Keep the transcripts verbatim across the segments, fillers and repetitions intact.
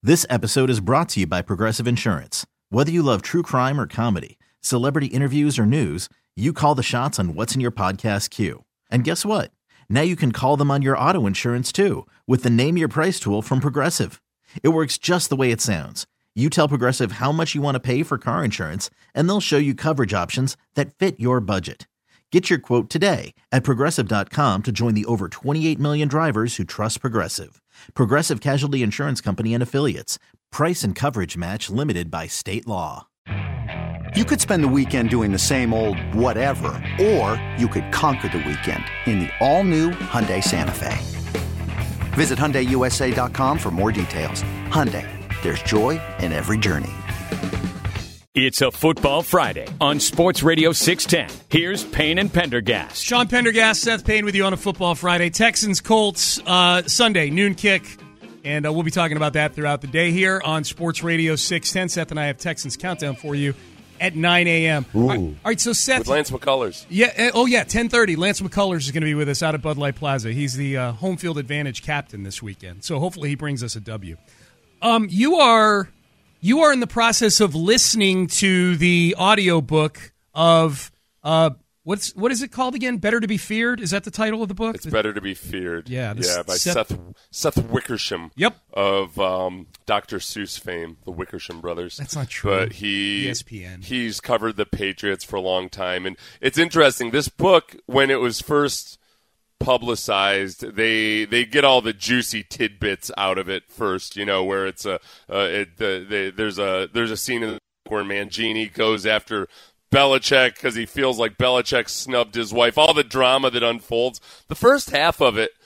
This episode is brought to you by Progressive Insurance. Whether you love true crime or comedy, celebrity interviews or news, you call the shots on what's in your podcast queue. And guess what? Now you can call them on your auto insurance too with the Name Your Price tool from Progressive. It works just the way it sounds. You tell Progressive how much you want to pay for car insurance, and they'll show you coverage options that fit your budget. Get your quote today at Progressive dot com to join the over twenty-eight million drivers who trust Progressive. Progressive Casualty Insurance Company and Affiliates. Price and coverage match limited by state law. You could spend the weekend doing the same old whatever, or you could conquer the weekend in the all-new Hyundai Santa Fe. Visit Hyundai U S A dot com for more details. Hyundai, there's joy in every journey. It's a Football Friday on Sports Radio six ten. Here's Payne and Pendergast. Sean Pendergast, Seth Payne with you on a Football Friday. Texans, Colts, uh, Sunday, noon kick. And uh, we'll be talking about that throughout the day here on Sports Radio six ten. Seth and I have Texans Countdown for you at nine a.m. All right, all right, so Seth. With Lance McCullers. Yeah, uh, oh, yeah, ten thirty. Lance McCullers is going to be with us out at Bud Light Plaza. He's the uh, home field advantage captain this weekend. So hopefully he brings us a W. Um, you are... You are in the process of listening to the audiobook of, uh, what's, what is it called again? Better to be Feared? Is that the title of the book? It's Better to be Feared. Yeah. Yeah, by Seth, Seth, Seth Wickersham. Yep. Of um, Doctor Seuss fame, the Wickersham brothers. That's not true. But he, E S P N. He's covered the Patriots for a long time. And it's interesting. This book, when it was first publicized, they they get all the juicy tidbits out of it first, you know, where it's a uh, it, the, the, there's a there's a scene in the where Mangini goes after Belichick because he feels like Belichick snubbed his wife, all the drama that unfolds. The first half of it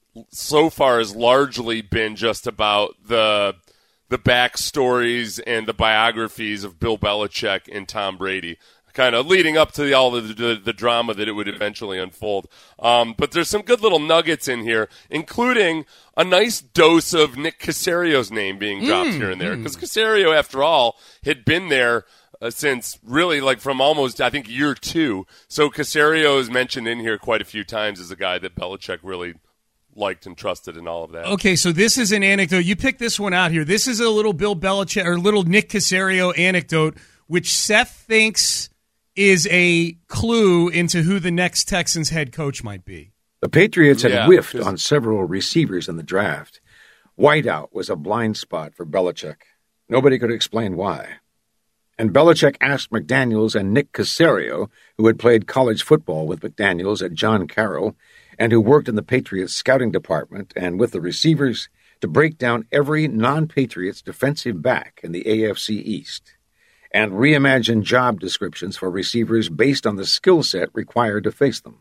so far has largely been just about the the backstories and the biographies of Bill Belichick and Tom Brady, kind of leading up to the, all the, the, the drama that it would eventually unfold. Um, but there's some good little nuggets in here, including a nice dose of Nick Caserio's name being dropped mm, here and there. Because mm. Caserio, after all, had been there uh, since really like from almost, I think, year two. So Caserio is mentioned in here quite a few times as a guy that Belichick really liked and trusted and all of that. Okay, so this is an anecdote. You picked this one out here. This is a little Bill Belichick or little Nick Caserio anecdote, which Seth thinks is a clue into who the next Texans head coach might be. The Patriots had yeah, whiffed on several receivers in the draft. Whiteout was a blind spot for Belichick. Nobody could explain why. And Belichick asked McDaniels and Nick Caserio, who had played college football with McDaniels at John Carroll and who worked in the Patriots scouting department and with the receivers, to break down every non-Patriots defensive back in the A F C East and reimagine job descriptions for receivers based on the skill set required to face them.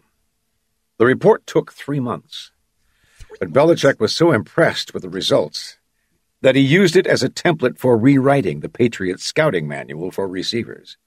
The report took three months, but Belichick was so impressed with the results that he used it as a template for rewriting the Patriots scouting manual for receivers.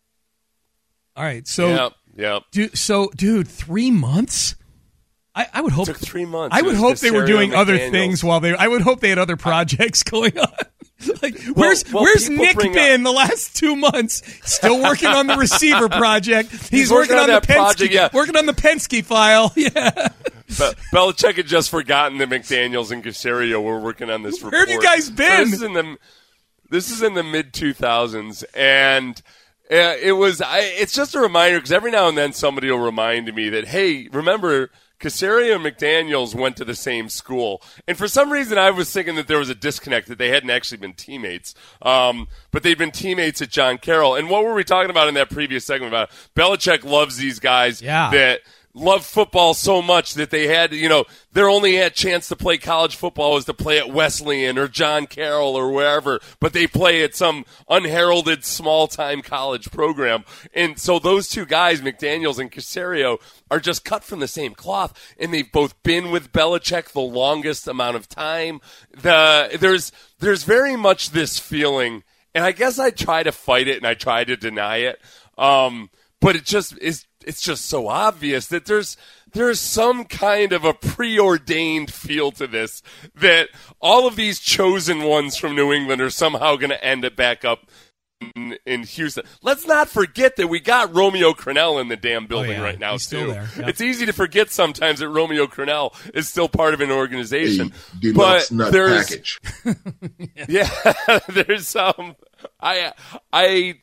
All right, so, yep, yep. Dude, so, dude, three months? I, I would hope it took three months. I would hope they were doing other things while they. I would hope they had other projects going on. Like, well, where's well, where's Nick been up. the last two months? Still working on the receiver project. He's, He's working, working on, on the Penske. Project, yeah. Working on the Penske file. Yeah. But Belichick had just forgotten that McDaniels and Caserio were working on this report. Where have you guys been? So this is in the this is in the mid two thousands, and uh, it was. I, it's just a reminder because every now and then somebody will remind me that, hey, remember, Caserio and McDaniels went to the same school. And for some reason, I was thinking that there was a disconnect, that they hadn't actually been teammates. Um, but they've been teammates at John Carroll. And what were we talking about in that previous segment about? Belichick loves these guys yeah. that love football so much that they had, you know, their only had chance to play college football was to play at Wesleyan or John Carroll or wherever, but they play at some unheralded small-time college program. And so those two guys, McDaniels and Caserio, are just cut from the same cloth, and they've both been with Belichick the longest amount of time. The there's there's very much this feeling, and I guess I try to fight it and I try to deny it, um, but it just is. It's just so obvious that there's there's some kind of a preordained feel to this, that all of these chosen ones from New England are somehow going to end it back up in Houston. Let's not forget that we got Romeo Crennel in the damn building oh, yeah. right now, He's too. Still there. Yep. It's easy to forget sometimes that Romeo Crennel is still part of an organization. Hey, but nut there's, package. yeah, there's um, I, I,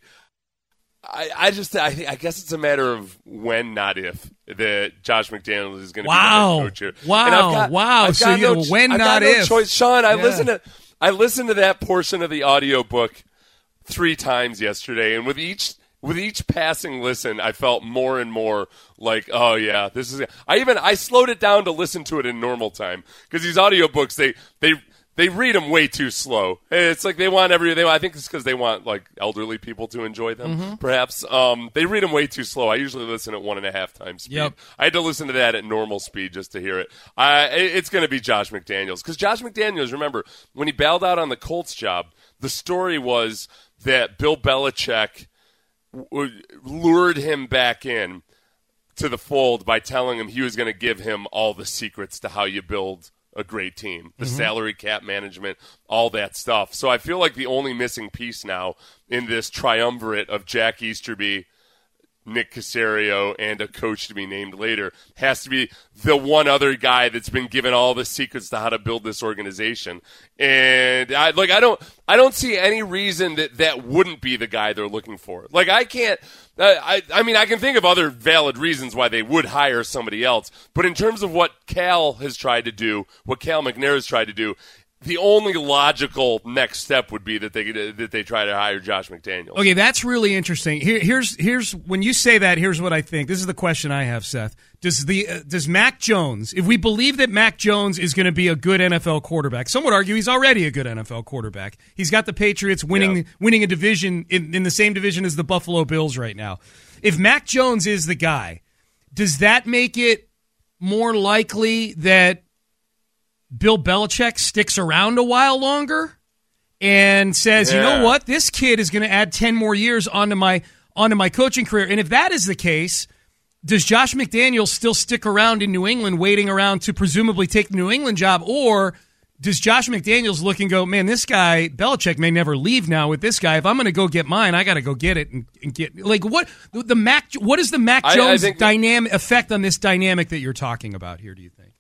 I, I just, I, I guess it's a matter of when, not if, that Josh McDaniels is going to wow. be the head coach here. Wow, and I've got, wow. I've so got you no, when, I've not got no if. choice. Sean, I yeah. listened to, I listened to that portion of the audiobook three times yesterday, and with each with each passing listen, I felt more and more like, oh yeah, this is. I even I slowed it down to listen to it in normal time because these audiobooks they they they read them way too slow. It's like they want every. They I think it's because they want like elderly people to enjoy them. Mm-hmm. Perhaps um, they read them way too slow. I usually listen at one and a half times speed. Yep. I had to listen to that at normal speed just to hear it. I it's going to be Josh McDaniels because Josh McDaniels. Remember when he bailed out on the Colts job, the story was that Bill Belichick w- lured him back in to the fold by telling him he was going to give him all the secrets to how you build a great team, the mm-hmm. salary cap management, all that stuff. So I feel like the only missing piece now in this triumvirate of Jack Easterby, Nick Caserio, and a coach to be named later has to be the one other guy that's been given all the secrets to how to build this organization. And I like I don't I don't see any reason that that wouldn't be the guy they're looking for. Like I can't uh, I I mean I can think of other valid reasons why they would hire somebody else, but in terms of what Cal has tried to do, what Cal McNair has tried to do, the only logical next step would be that they that they try to hire Josh McDaniels. Okay, that's really interesting. Here, here's here's when you say that. Here's what I think. This is the question I have, Seth. Does the uh, does Mac Jones? If we believe that Mac Jones is going to be a good N F L quarterback, some would argue he's already a good N F L quarterback. He's got the Patriots winning yeah. winning a division in, in the same division as the Buffalo Bills right now. If Mac Jones is the guy, does that make it more likely that Bill Belichick sticks around a while longer and says, yeah. you know what, this kid is going to add ten more years onto my onto my coaching career? And if that is the case, does Josh McDaniels still stick around in New England, waiting around to presumably take the New England job, or does Josh McDaniels look and go, man, this guy Belichick may never leave now with this guy. If I'm going to go get mine, I got to go get it and, and get like what the Mac? What is the Mac Jones I, I dynamic effect on this dynamic that you're talking about here? Do you think?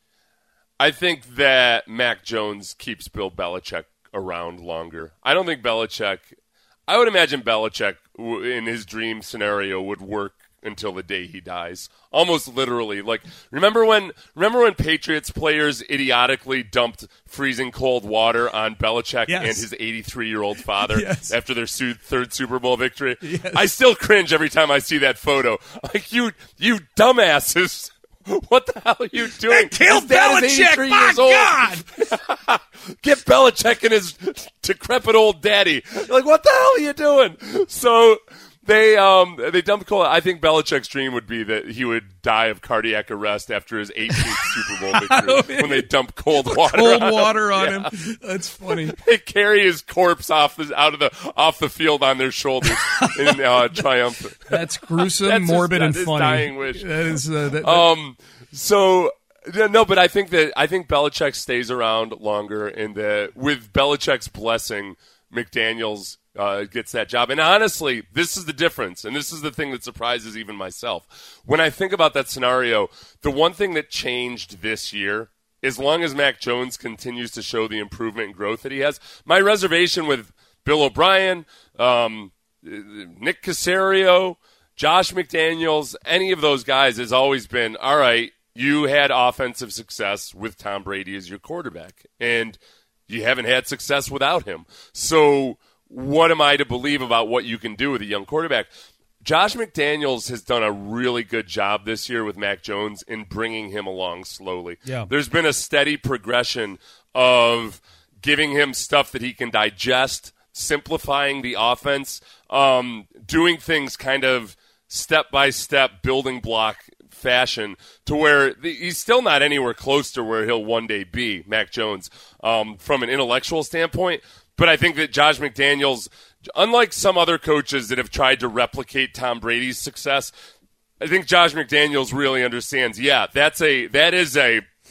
I think that Mac Jones keeps Bill Belichick around longer. I don't think Belichick – I would imagine Belichick in his dream scenario would work until the day he dies, almost literally. Like, remember when remember when Patriots players idiotically dumped freezing cold water on Belichick yes. and his eighty-three-year-old father yes. after their su- third Super Bowl victory? Yes. I still cringe every time I see that photo. Like, you, you dumbasses – what the hell are you doing? That killed Belichick, my God! Get Belichick and his decrepit old daddy. You're like, what the hell are you doing? So they um they dumped cold. I think Belichick's dream would be that he would die of cardiac arrest after his eighteenth Super Bowl victory when they dump cold water cold on water him. on Yeah. him. That's funny. They carry his corpse off the, out of the off the field on their shoulders in uh, triumph. That's gruesome, That's morbid, his, and funny. Dying wish. That is uh, that, that. um. So no, but I think that I think Belichick stays around longer, and that with Belichick's blessing, McDaniels uh, gets that job. And honestly, this is the difference, and this is the thing that surprises even myself. When I think about that scenario, the one thing that changed this year, as long as Mac Jones continues to show the improvement and growth that he has, my reservation with Bill O'Brien, um, Nick Caserio, Josh McDaniels, any of those guys has always been, all right, you had offensive success with Tom Brady as your quarterback, and you haven't had success without him. So what am I to believe about what you can do with a young quarterback? Josh McDaniels has done a really good job this year with Mac Jones in bringing him along slowly. Yeah. There's been a steady progression of giving him stuff that he can digest, simplifying the offense, um, doing things kind of step-by-step building block fashion to where the, he's still not anywhere close to where he'll one day be, Mac Jones, um, from an intellectual standpoint. But I think that Josh McDaniels, unlike some other coaches that have tried to replicate Tom Brady's success, I think Josh McDaniels really understands, yeah, that's a that is a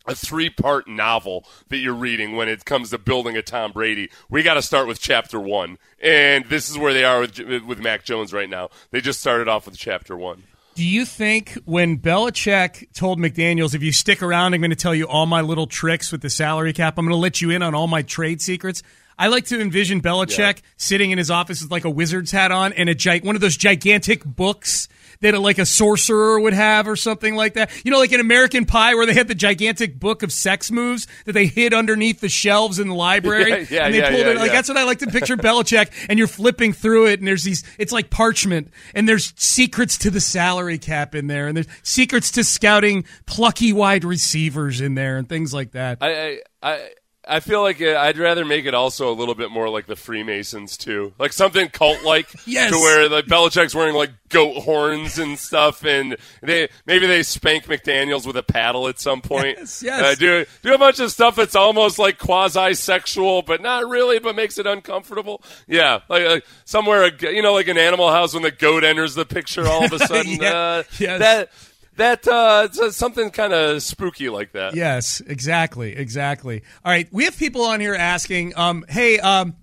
a three-part novel that you're reading when it comes to building a Tom Brady. We got to start with chapter one, and this is where they are with, with Mac Jones right now. They just started off with chapter one. Do you think when Belichick told McDaniels, if you stick around, I'm going to tell you all my little tricks with the salary cap, I'm going to let you in on all my trade secrets? I like to envision Belichick yeah. sitting in his office with like a wizard's hat on and a gi- one of those gigantic books that a, like a sorcerer would have or something like that. You know, like in American Pie where they had the gigantic book of sex moves that they hid underneath the shelves in the library. Yeah, yeah, and they yeah, pulled yeah, it. Like yeah. that's what I like to picture Belichick, and you're flipping through it and there's these, it's like parchment, and there's secrets to the salary cap in there, and there's secrets to scouting plucky wide receivers in there and things like that. I, I, I I feel like I'd rather make it also a little bit more like the Freemasons too, like something cult-like, yes. to where like Belichick's wearing like goat horns and stuff, and they maybe they spank McDaniels with a paddle at some point. Yes, yes. Uh, do do a bunch of stuff that's almost like quasi-sexual, but not really, but makes it uncomfortable. Yeah, like, like somewhere, you know, like an Animal House when the goat enters the picture all of a sudden. yeah. uh, yes. That. That uh, it's something kind of spooky like that. Yes, exactly, exactly. All right, we have people on here asking, um, hey, um,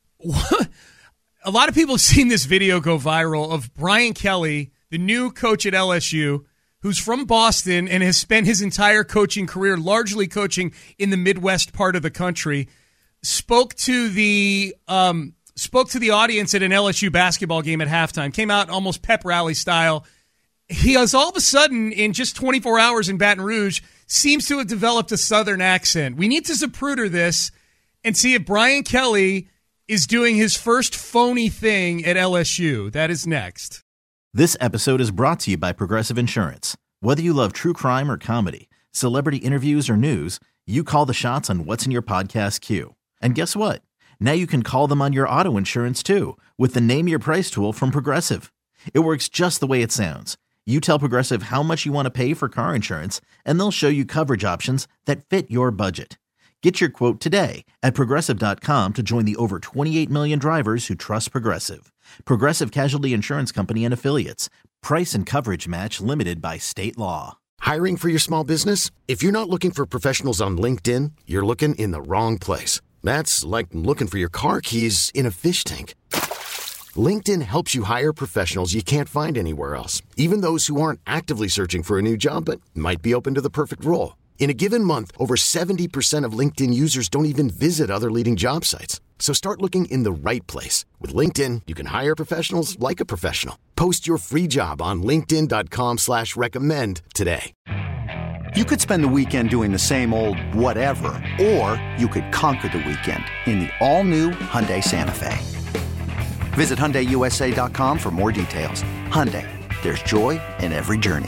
a lot of people have seen this video go viral of Brian Kelly, the new coach at L S U, who's from Boston and has spent his entire coaching career largely coaching in the Midwest part of the country, spoke to the um, spoke to the audience at an L S U basketball game at halftime, came out almost pep rally style. He has all of a sudden, in just twenty-four hours in Baton Rouge, seems to have developed a Southern accent. We need to Zapruder this and see if Brian Kelly is doing his first phony thing at L S U. That is next. This episode is brought to you by Progressive Insurance. Whether you love true crime or comedy, celebrity interviews or news, you call the shots on what's in your podcast queue. And guess what? Now you can call them on your auto insurance too with the Name Your Price tool from Progressive. It works just the way it sounds. You tell Progressive how much you want to pay for car insurance, and they'll show you coverage options that fit your budget. Get your quote today at Progressive dot com to join the over twenty-eight million drivers who trust Progressive. Progressive Casualty Insurance Company and Affiliates. Price and coverage match limited by state law. Hiring for your small business? If you're not looking for professionals on LinkedIn, you're looking in the wrong place. That's like looking for your car keys in a fish tank. LinkedIn helps you hire professionals you can't find anywhere else, even those who aren't actively searching for a new job but might be open to the perfect role. In a given month, over seventy percent of LinkedIn users don't even visit other leading job sites. So start looking in the right place. With LinkedIn, you can hire professionals like a professional. Post your free job on linkedin dot com slash recommend today. You could spend the weekend doing the same old whatever, or you could conquer the weekend in the all-new Hyundai Santa Fe. Visit Hyundai U S A dot com for more details. Hyundai, there's joy in every journey.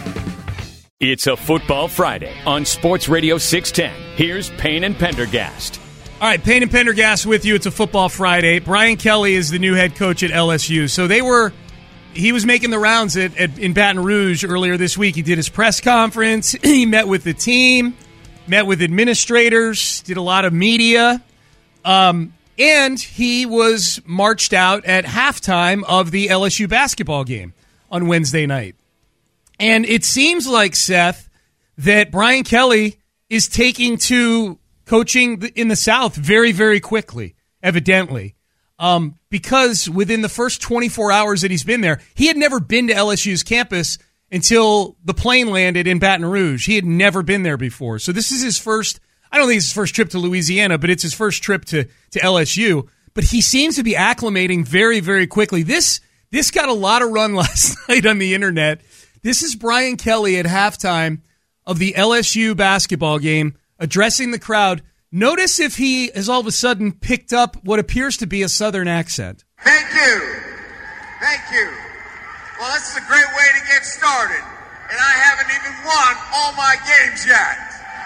It's a Football Friday on Sports Radio six ten. Here's Payne and Pendergast. All right, Payne and Pendergast with you. It's a Football Friday. Brian Kelly is the new head coach at L S U. So they were, he was making the rounds at, at in Baton Rouge earlier this week. He did his press conference. He met with the team, met with administrators, did a lot of media. Um, And he was marched out at halftime of the L S U basketball game on Wednesday night. And it seems like, Seth, that Brian Kelly is taking to coaching in the South very, very quickly, evidently. Um, because within the first twenty-four hours that he's been there, he had never been to L S U's campus until the plane landed in Baton Rouge. He had never been there before. So this is his first, I don't think it's his first trip to Louisiana, but it's his first trip to, to L S U. But he seems to be acclimating very, very quickly. This this got a lot of run last night on the internet. This is Brian Kelly at halftime of the L S U basketball game addressing the crowd. Notice if he has all of a sudden picked up what appears to be a Southern accent. Thank you. Thank you. Well, this is a great way to get started. And I haven't even won all my games yet.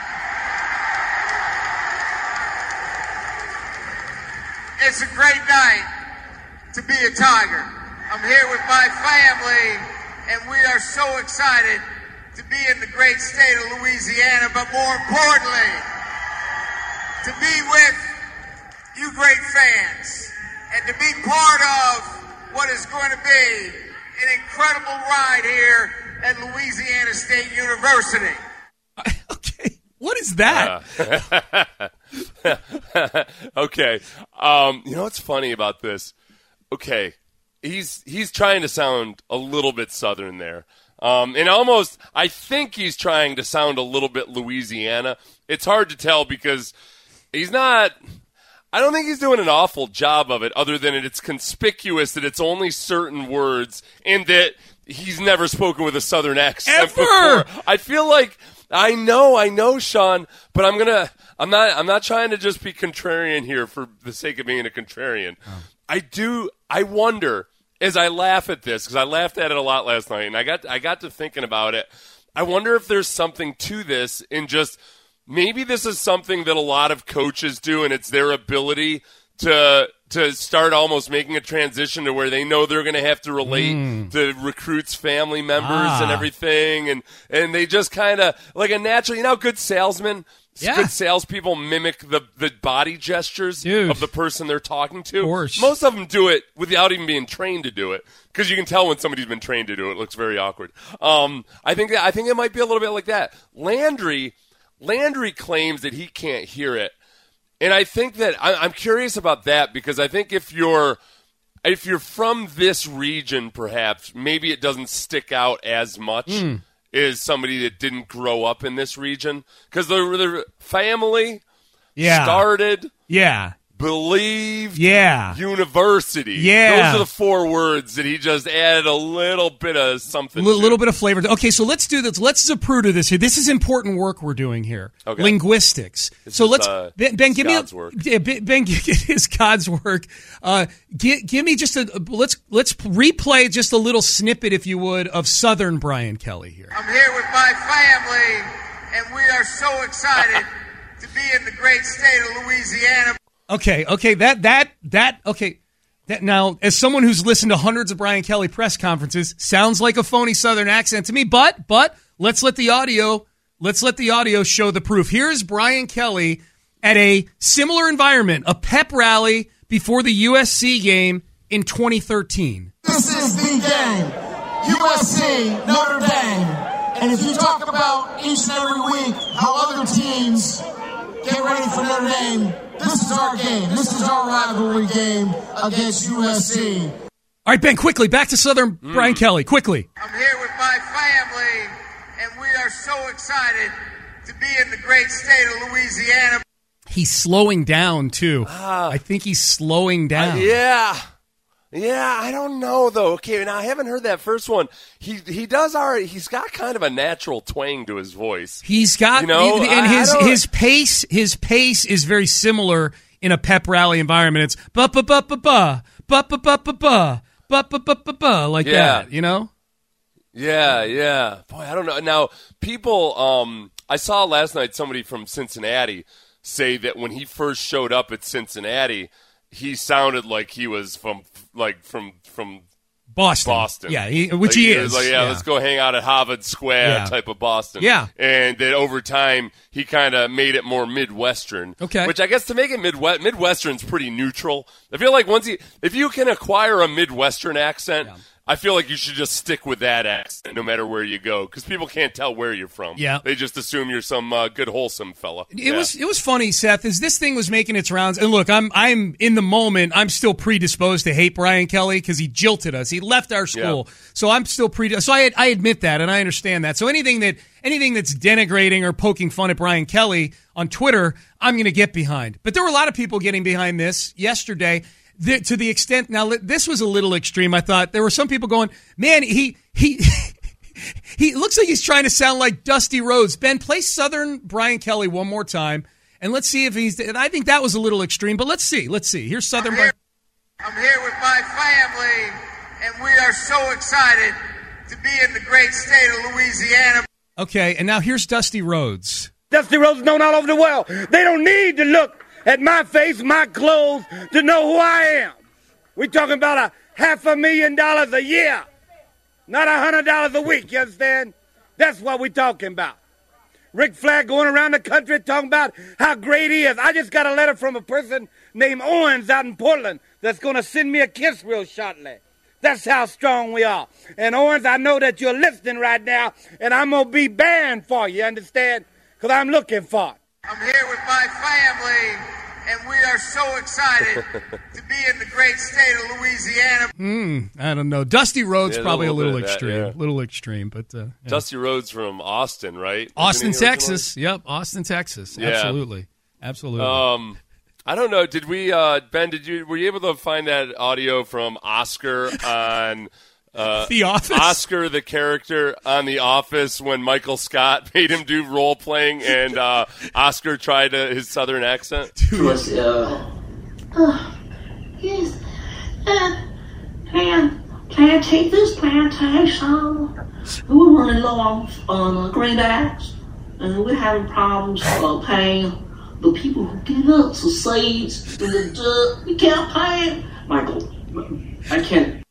It's a great night to be a Tiger. I'm here with my family, and we are so excited to be in the great state of Louisiana, but more importantly, to be with you great fans, and to be part of what is going to be an incredible ride here at Louisiana State University. Okay, What is that? Uh, okay. Um, you know what's funny about this? Okay, he's he's trying to sound a little bit Southern there. Um, and almost, I think he's trying to sound a little bit Louisiana. It's hard to tell because he's not – I don't think he's doing an awful job of it other than it's conspicuous that it's only certain words and that he's never spoken with a Southern accent Ever! before. I feel like – I know, I know, Sean, but I'm gonna. I'm not. I'm not trying to just be contrarian here for the sake of being a contrarian. Oh. I do. I wonder as I laugh at this because I laughed at it a lot last night, and I got. I got to thinking about it. I wonder if there's something to this in just maybe this is something that a lot of coaches do, and it's their ability to to start almost making a transition to where they know they're going to have to relate mm. to recruits' family members ah. and everything, and and they just kind of like a natural, you know, good salesmen, yeah. good salespeople mimic the, the body gestures Dude. of the person they're talking to. Of course. Most of them do it without even being trained to do it because you can tell when somebody's been trained to do it. It looks very awkward. Um, I think that, I think it might be a little bit like that. Landry Landry claims that he can't hear it. And I think that I'm curious about that because I think if you're if you're from this region, perhaps maybe it doesn't stick out as much mm. as somebody that didn't grow up in this region because the, the family yeah. started, yeah, believed, yeah, university. Yeah, those are the four words that he just added a little bit of something. A L- little bit of flavor. Okay, so let's do this. Let's Zapruder this here. This is important work we're doing here. Okay. Linguistics. This so is, let's uh, Ben, Ben give God's me work. a, Ben give his God's work. Uh, give, give me just a let's let's replay just a little snippet, if you would, of Southern Brian Kelly here. I'm here with my family, and we are so excited to be in the great state of Louisiana. Okay, okay, that, that, that, okay. That now, as someone who's listened to hundreds of Brian Kelly press conferences, sounds like a phony Southern accent to me, but, but, let's let the audio, let's let the audio show the proof. Here's Brian Kelly at a similar environment, a pep rally before the U S C game in twenty thirteen. This is the game. U S C, Notre Dame. And if you talk about each and every week how other teams get ready for Notre Dame, this is our game. This is our rivalry game against U S C. All right, Ben, quickly, back to Southern mm. Brian Kelly, quickly. I'm here with my family, and we are so excited to be in the great state of Louisiana. He's slowing down, too. Uh, I think he's slowing down. Uh, yeah. Yeah, I don't know, though. Okay, now I haven't heard that first one. He he does already. He's got kind of a natural twang to his voice. He's got, you know, and I, his I his pace his pace is very similar in a pep rally environment. It's ba ba ba ba ba ba ba ba ba ba ba ba ba ba ba like yeah. that, you know? Yeah, yeah. Boy, I don't know. Now, people, um, I saw last night somebody from Cincinnati say that when he first showed up at Cincinnati, he sounded like he was from like from from Boston. Boston. Yeah, he, which like, he, he is. Was like, yeah, yeah, let's go hang out at Harvard Square yeah. type of Boston. Yeah. And that over time, he kind of made it more Midwestern. Okay. Which I guess to make it Midwest, Midwestern's pretty neutral. I feel like once you, if you can acquire a Midwestern accent, yeah. I feel like you should just stick with that accent no matter where you go because people can't tell where you're from. Yeah. They just assume you're some uh, good, wholesome fella. It yeah. was it was funny, Seth, as this thing was making its rounds. And look, I'm I'm in the moment, I'm still predisposed to hate Brian Kelly because he jilted us. He left our school. Yeah. So I'm still pre So I I admit that and I understand that. So anything that anything that's denigrating or poking fun at Brian Kelly on Twitter, I'm going to get behind. But there were a lot of people getting behind this yesterday. The, to the extent, now this was a little extreme, I thought. There were some people going, man, he he he looks like he's trying to sound like Dusty Rhodes. Ben, play Southern Brian Kelly one more time, and let's see if he's, I think that was a little extreme, but let's see, let's see. Here's Southern I'm here, Brian. I'm here with my family, and we are so excited to be in the great state of Louisiana. Okay, and now here's Dusty Rhodes. Dusty Rhodes is known all over the world. They don't need to look at my face, my clothes, to know who I am. We're talking about a half a million dollars a year, not a hundred dollars a week, you understand? That's what we're talking about. Ric Flair going around the country talking about how great he is. I just got a letter from a person named Owens out in Portland that's going to send me a kiss real shortly. That's how strong we are. And Owens, I know that you're listening right now, and I'm going to be banned for you, understand? because I'm looking for it. I'm here with my family, and we are so excited to be in the great state of Louisiana. Hmm, I don't know. Dusty Rhodes Yeah, probably a little little bit of that, extreme. yeah. little extreme, but uh, yeah. Dusty Rhodes from Austin, right? Austin, Isn't he Texas. Yep, Austin, Texas. Yeah. Absolutely, absolutely. Um, I don't know. Did we, uh, Ben? Did you were you able to find that audio from Oscar on uh, The Office? Oscar, the character on The Office, when Michael Scott made him do role playing, and uh, Oscar tried uh, his Southern accent. Was, uh, uh, yes, uh, can, can I take this plantation? We're running low on, on uh, greenbacks, and we're having problems uh, paying the people who give us the seeds and the dirt. We can't pay it. Michael, I can't.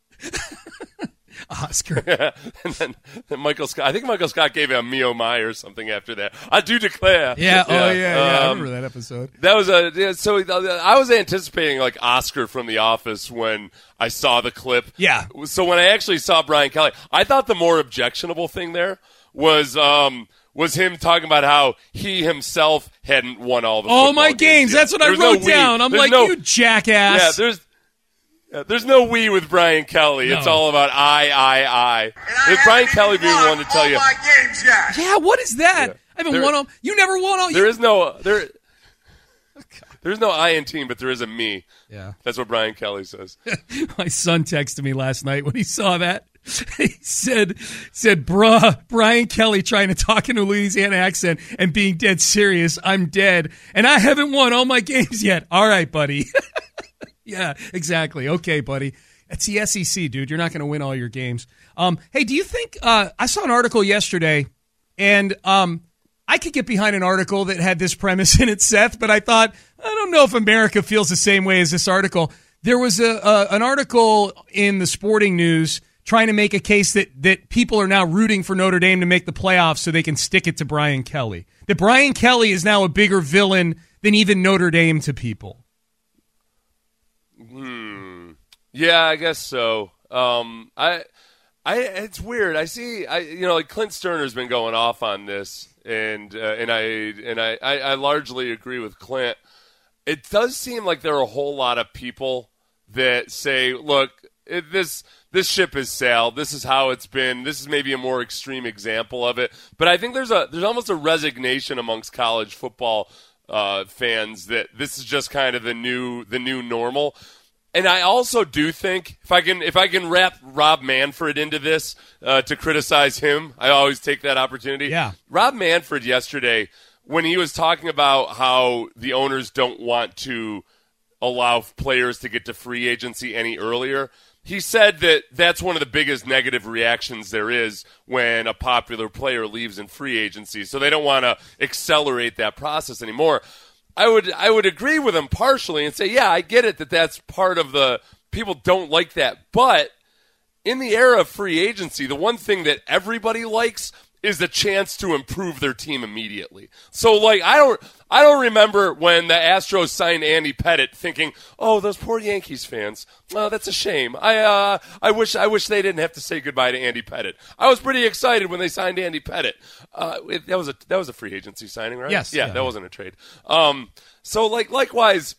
Oscar. And then, then Michael Scott, I think Michael Scott gave him Mio My or something after that. I do declare. Yeah, oh yeah, yeah. I Um, remember that episode. That was a yeah, so I was anticipating like Oscar from The Office when I saw the clip. Yeah. So when I actually saw Brian Kelly, I thought the more objectionable thing there was um was him talking about how he himself hadn't won all the Oh, football my games games. yet. That's what I There's wrote no we. down. I'm There's like, no- you jackass. Yeah, there's yeah, there's no we with Brian Kelly. No. It's all about I, I, I. And I If Brian haven't Kelly even being won one to tell all you, my games yet. Yeah, what is that? Yeah. I haven't There- won all. You never won all. there you, is no there. There's no I in team, but there is a me. Yeah. That's what Brian Kelly says. My son texted me last night when he saw that. He said, said, bruh, Brian Kelly trying to talk in a Louisiana accent and being dead serious. I'm dead. And I haven't won all my games yet. All right, buddy. Yeah, exactly. Okay, buddy. It's the S E C, dude. You're not going to win all your games. Um, hey, do you think uh, I saw an article yesterday, and um, I could get behind an article that had this premise in it, Seth, but I thought, I don't know if America feels the same way as this article. There was a, a an article in the Sporting News trying to make a case that, that people are now rooting for Notre Dame to make the playoffs so they can stick it to Brian Kelly. That Brian Kelly is now a bigger villain than even Notre Dame to people. Hmm. Yeah, I guess so. Um, I, I, it's weird. I see. I, you know, like Clint Sterner's been going off on this, and uh, and I and I, I, I largely agree with Clint. It does seem like there are a whole lot of people that say, "Look, it, this this ship has sailed. This is how it's been. This is maybe a more extreme example of it." But I think there's a there's almost a resignation amongst college football uh, fans that this is just kind of the new the new normal. And I also do think if I can if I can wrap Rob Manfred into this uh, to criticize him, I always take that opportunity. Yeah. Rob Manfred yesterday, when he was talking about how the owners don't want to allow players to get to free agency any earlier, he said that that's one of the biggest negative reactions there is when a popular player leaves in free agency. So they don't want to accelerate that process anymore. I would I would agree with him partially and say, yeah, I get it that that's part of the – people don't like that. But in the era of free agency, the one thing that everybody likes is the chance to improve their team immediately. So, like, I don't I don't remember when the Astros signed Andy Pettitte thinking, oh, those poor Yankees fans. Oh, that's a shame. I uh, I wish I wish they didn't have to say goodbye to Andy Pettitte. I was pretty excited when they signed Andy Pettitte. Uh, it, that was a that was a free agency signing, right? Yes. Yeah, yeah. that wasn't a trade. Um, so, like, likewise,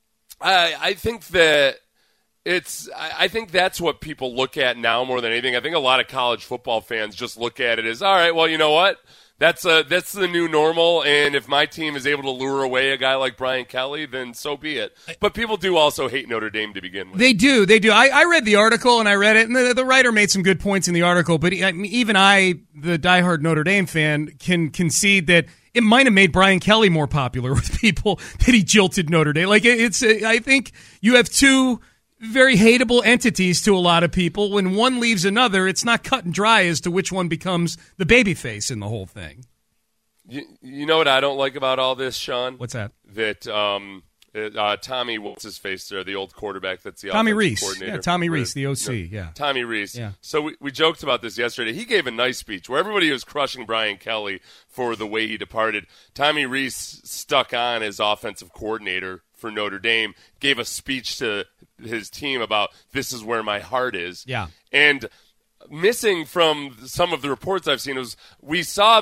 I I think that It's. I think that's what people look at now more than anything. I think a lot of college football fans just look at it as, all right, well, you know what? That's a that's the new normal, and if my team is able to lure away a guy like Brian Kelly, then so be it. But people do also hate Notre Dame to begin with. They do. They do. I, I read the article, and I read it, and the, the writer made some good points in the article, but I mean, even I, the diehard Notre Dame fan, can concede that it might have made Brian Kelly more popular with people that he jilted Notre Dame. Like, it's. I think you have two very hateable entities to a lot of people. When one leaves another, it's not cut and dry as to which one becomes the babyface in the whole thing. You, you know what I don't like about all this, Sean? What's that? That um, uh, Tommy, what's his face there, the old quarterback that's the Tommy offensive Reese. coordinator. Yeah, Tommy for- Reese, the O C, no, yeah. Tommy Reese. Yeah. So we, we joked about this yesterday. He gave a nice speech where everybody was crushing Brian Kelly for the way he departed. Tommy Reese stuck on as offensive coordinator for Notre Dame, gave a speech to his team about this is where my heart is. Yeah. And missing from some of the reports I've seen was we saw that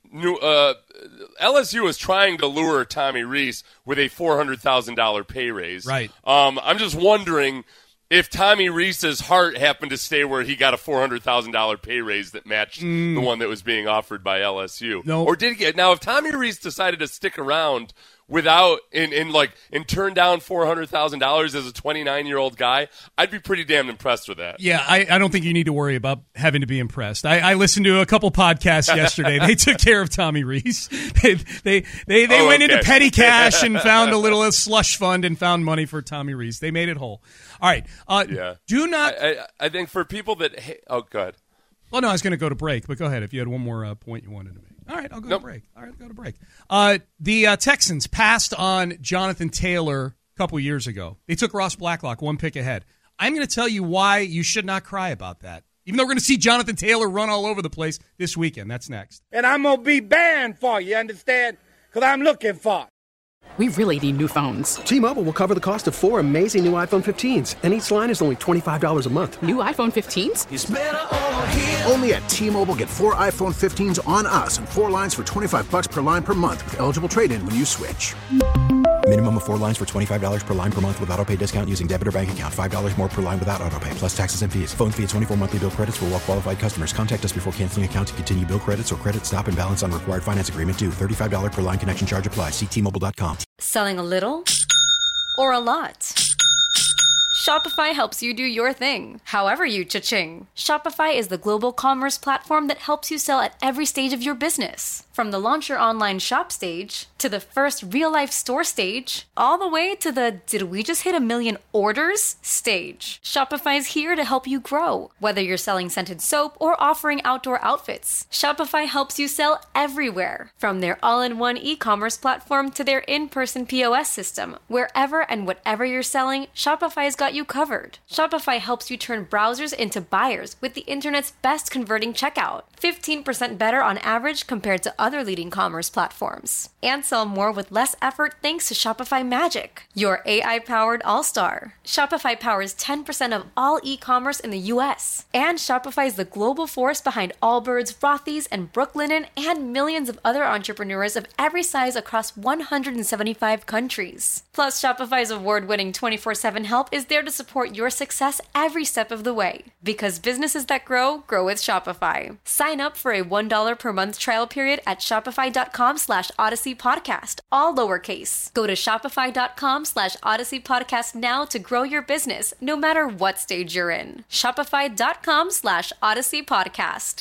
New, uh, L S U is trying to lure Tommy Rees with a four hundred thousand dollars pay raise. Right. Um, I'm just wondering if Tommy Rees's heart happened to stay where he got a four hundred thousand dollars pay raise that matched mm. the one that was being offered by L S U. No. Or did he get – now, if Tommy Rees decided to stick around – without and, and like and turn down four hundred thousand dollars as a twenty-nine-year-old guy, I'd be pretty damn impressed with that. Yeah, I, I don't think you need to worry about having to be impressed. I, I listened to a couple podcasts yesterday. They took care of Tommy Rees. They they they, they oh, went okay. into petty cash and found a little slush fund and found money for Tommy Rees. They made it whole. All right. Uh, yeah. Do not. I, I, I think for people that hey, oh, good. Well, no, I was going to go to break, but go ahead if you had one more uh, point you wanted to make. All right, I'll go nope. to break. All right, I'll go to break. Uh, the uh, Texans passed on Jonathan Taylor a couple years ago. They took Ross Blacklock one pick ahead. I'm going to tell you why you should not cry about that, even though we're going to see Jonathan Taylor run all over the place this weekend. That's next. And I'm going to be banned for you, understand? Because I'm looking for it. We really need new phones. T-Mobile will cover the cost of four amazing new iPhone fifteens, and each line is only twenty-five dollars a month. New iPhone fifteens? It's better over here. Only at T-Mobile, get four iPhone fifteens on us and four lines for twenty-five dollars per line per month with eligible trade-in when you switch. Minimum of four lines for twenty-five dollars per line per month with autopay discount using debit or bank account. five dollars more per line without autopay, plus taxes and fees. Phone fee at twenty-four monthly bill credits for well-qualified customers. Contact us before canceling account to continue bill credits or credit stop and balance on required finance agreement due. thirty-five dollars per line connection charge applies. See T Mobile dot com. Selling a little or a lot? Shopify helps you do your thing, however you cha-ching. Shopify is the global commerce platform that helps you sell at every stage of your business. From the launch your online shop stage, to the first real-life store stage, all the way to the did we just hit a million orders stage. Shopify is here to help you grow. Whether you're selling scented soap or offering outdoor outfits, Shopify helps you sell everywhere. From their all-in-one e-commerce platform to their in-person P O S system, wherever and whatever you're selling, Shopify's got you covered. Shopify helps you turn browsers into buyers with the internet's best converting checkout. fifteen percent better on average compared to other leading commerce platforms. And sell more with less effort thanks to Shopify Magic, your A I-powered all-star. Shopify powers ten percent of all e-commerce in the U S. And Shopify is the global force behind Allbirds, Rothy's, and Brooklinen, and millions of other entrepreneurs of every size across one hundred seventy-five countries. Plus, Shopify's award-winning twenty-four seven help is there to support your success every step of the way. Because businesses that grow, grow with Shopify. Sign up for a one dollar per month trial period at shopify.com slash Odyssey Podcast, all lowercase. Go to shopify.com slash Odyssey Podcast now to grow your business, no matter what stage you're in. Shopify.com slash Odyssey Podcast.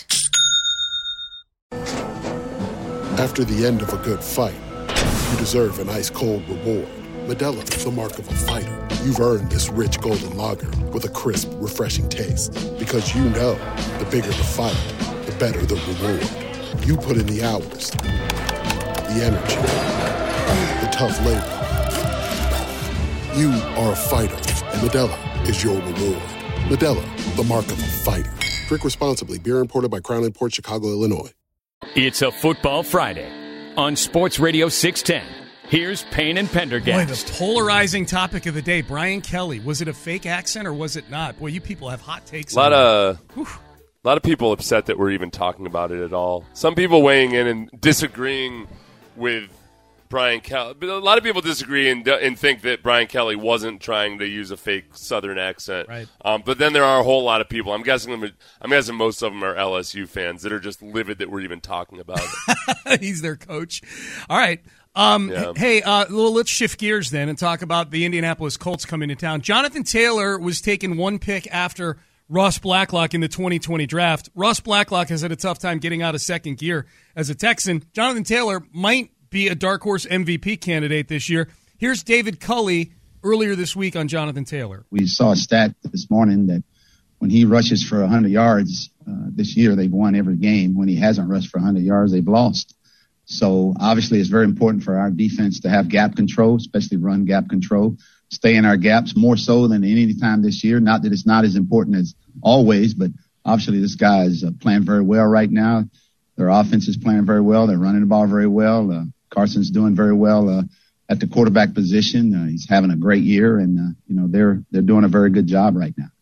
After the end of a good fight, you deserve an ice-cold reward. Modelo is the mark of a fighter. You've earned this rich golden lager with a crisp, refreshing taste. Because you know, the bigger the fight, the better the reward. You put in the hours, the energy, the tough labor. You are a fighter, and Modelo is your reward. Modelo, the mark of a fighter. Drink responsibly. Beer imported by Crown Imports, Chicago, Illinois. It's a Football Friday on Sports Radio six ten. Here's Payne and Pendergast. Boy, the polarizing topic of the day, Brian Kelly. Was it a fake accent or was it not? Boy, you people have hot takes. A lot on of a lot of people upset that we're even talking about it at all. Some people weighing in and disagreeing with Brian Kelly. But a lot of people disagree and, and think that Brian Kelly wasn't trying to use a fake Southern accent. Right. Um, but then there are a whole lot of people. I'm guessing. I'm guessing most of them are L S U fans that are just livid that we're even talking about it. He's their coach. All right. Um, yeah. Hey, uh, well, let's shift gears then and talk about the Indianapolis Colts coming to town. Jonathan Taylor was taken one pick after Ross Blacklock in the twenty twenty draft. Ross Blacklock has had a tough time getting out of second gear as a Texan. Jonathan Taylor might be a dark horse M V P candidate this year. Here's David Culley earlier this week on Jonathan Taylor. We saw a stat this morning that when he rushes for one hundred yards uh, this year, they've won every game. When he hasn't rushed for one hundred yards, they've lost. So obviously it's very important for our defense to have gap control, especially run gap control, stay in our gaps more so than any time this year. Not that it's not as important as always, but obviously this guy is uh, playing very well right now. Their offense is playing very well. They're running the ball very well. Uh, Carson's doing very well uh, at the quarterback position. Uh, he's having a great year, and uh, you know they're they're doing a very good job right now.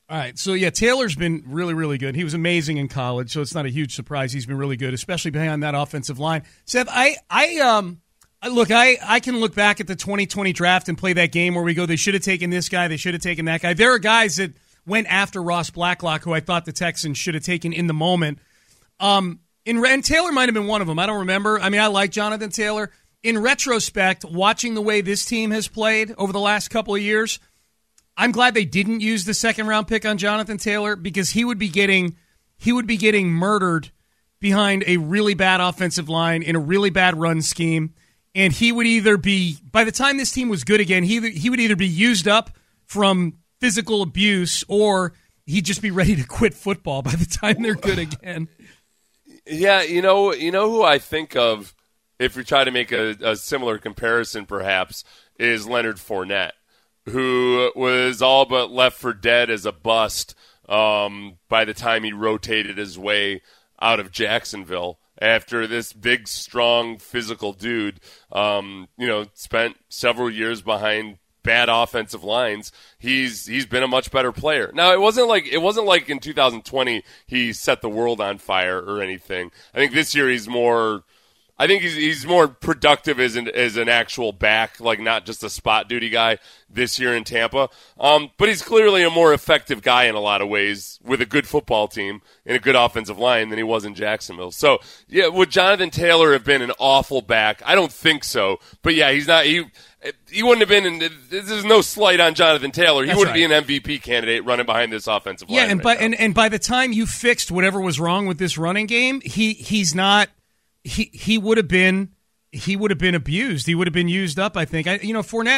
All right, so yeah, Taylor's been really, really good. He was amazing in college, so it's not a huge surprise he's been really good, especially behind that offensive line. Seth, I, I, um, look, I, I can look back at the twenty twenty draft and play that game where we go, they should have taken this guy, they should have taken that guy. There are guys that went after Ross Blacklock who I thought the Texans should have taken in the moment. Um, in and Taylor might have been one of them. I don't remember. I mean, I like Jonathan Taylor. In retrospect, watching the way this team has played over the last couple of years, I'm glad they didn't use the second round pick on Jonathan Taylor because he would be getting he would be getting murdered behind a really bad offensive line in a really bad run scheme, and he would either be by the time this team was good again, he he would either be used up from physical abuse or he'd just be ready to quit football by the time they're good again. Yeah, you know, you know who I think of if we try to make a, a similar comparison, perhaps, is Leonard Fournette, who was all but left for dead as a bust um, by the time he rotated his way out of Jacksonville after this big, strong, physical dude, um, you know, spent several years behind bad offensive lines. He's he's been a much better player. Now, it wasn't like it wasn't like in two thousand twenty he set the world on fire or anything. I think this year he's more. I think he's he's more productive as an as an actual back, like not just a spot duty guy this year in Tampa. Um, but he's clearly a more effective guy in a lot of ways with a good football team and a good offensive line than he was in Jacksonville. So yeah, would Jonathan Taylor have been an awful back? I don't think so. But yeah, he's not. He he wouldn't have been. In, there's no slight on Jonathan Taylor. He That's wouldn't right. be an M V P candidate running behind this offensive line. Yeah, and right by now. and, and by the time you fixed whatever was wrong with this running game, he he's not. He he would have been he would have been abused. He would have been used up. I think. I, you know, Fournette.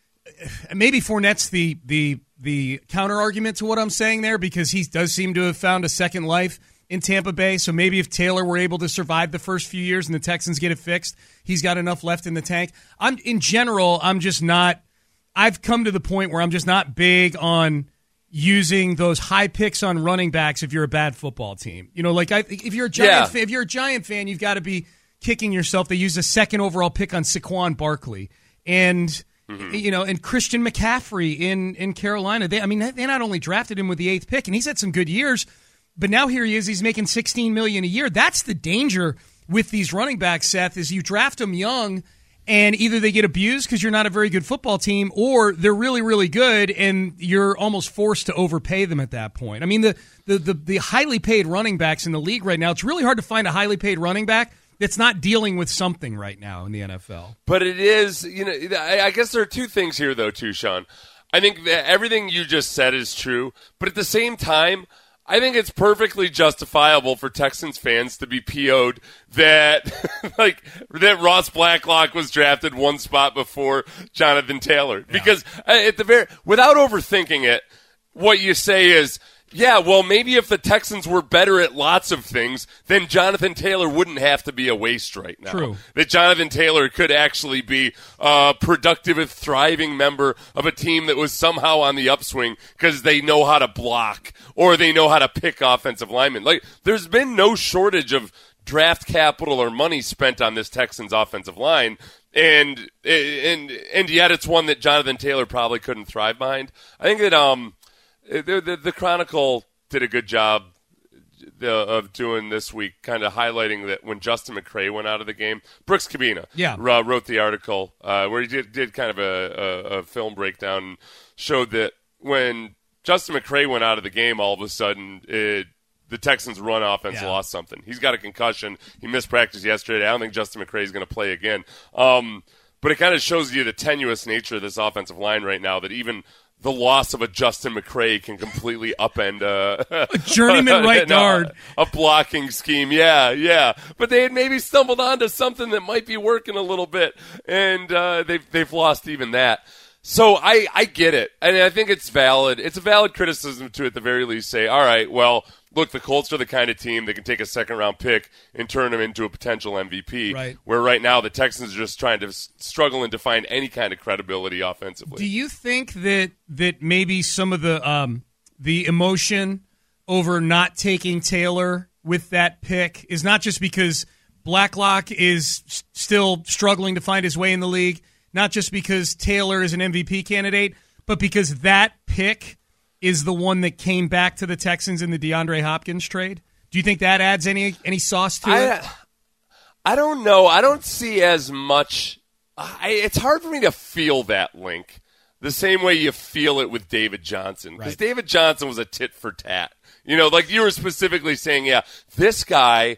Maybe Fournette's the the the counter argument to what I'm saying there because he does seem to have found a second life in Tampa Bay. So maybe if Taylor were able to survive the first few years and the Texans get it fixed, he's got enough left in the tank. I'm in general. I'm just not. I've come to the point where I'm just not big on using those high picks on running backs if you're a bad football team. You know, like I, if you're a Giant Yeah. fan, if you're a Giant fan, you've got to be kicking yourself. They used a second overall pick on Saquon Barkley and mm-hmm. you know, and Christian McCaffrey in in Carolina. They, I mean, they not only drafted him with the eighth pick, and he's had some good years, but now here he is. He's making sixteen million dollars a year. That's the danger with these running backs, Seth, is you draft them young. And either they get abused because you're not a very good football team, or they're really, really good, and you're almost forced to overpay them at that point. I mean, the, the, the, the highly paid running backs in the league right now, it's really hard to find a highly paid running back that's not dealing with something right now in the N F L. But it is, you know, I I guess there are two things here, though, too, Sean. I think that everything you just said is true, but at the same time, I think it's perfectly justifiable for Texans fans to be P O'd that, like, that Ross Blacklock was drafted one spot before Jonathan Taylor. Yeah. Because at the very, without overthinking it, what you say is, yeah, well, maybe if the Texans were better at lots of things, then Jonathan Taylor wouldn't have to be a waste right now. True. That Jonathan Taylor could actually be a productive and thriving member of a team that was somehow on the upswing because they know how to block or they know how to pick offensive linemen. Like, there's been no shortage of draft capital or money spent on this Texans offensive line. And and and yet it's one that Jonathan Taylor probably couldn't thrive behind. I think that um the the, the Chronicle did a good job the, of doing this week, kind of highlighting that when Justin McCray went out of the game, Brooks Cabina yeah. uh, wrote the article uh, where he did did kind of a, a, a film breakdown and showed that when Justin McCray went out of the game, all of a sudden it, the Texans' run offense yeah. lost something. He's got a concussion. He missed practice yesterday. I don't think Justin McCray is going to play again. Um, but it kind of shows you the tenuous nature of this offensive line right now, that even the loss of a Justin McCray can completely upend a, a journeyman right guard, a, a blocking scheme. Yeah, yeah. But they had maybe stumbled onto something that might be working a little bit, and uh, they've they've lost even that. So I, I get it, and I think it's valid. It's a valid criticism to, at the very least, say, all right, well, look, the Colts are the kind of team that can take a second-round pick and turn him into a potential M V P, right. where right now the Texans are just trying to struggle to find any kind of credibility offensively. Do you think that that maybe some of the um, the emotion over not taking Taylor with that pick is not just because Blacklock is s- still struggling to find his way in the league, not just because Taylor is an M V P candidate, but because that pick is the one that came back to the Texans in the DeAndre Hopkins trade? Do you think that adds any any sauce to I, it? I don't know. I don't see as much. I, it's hard for me to feel that link the same way you feel it with David Johnson. Because Right. David Johnson was a tit for tat. You know, like you were specifically saying, yeah, this guy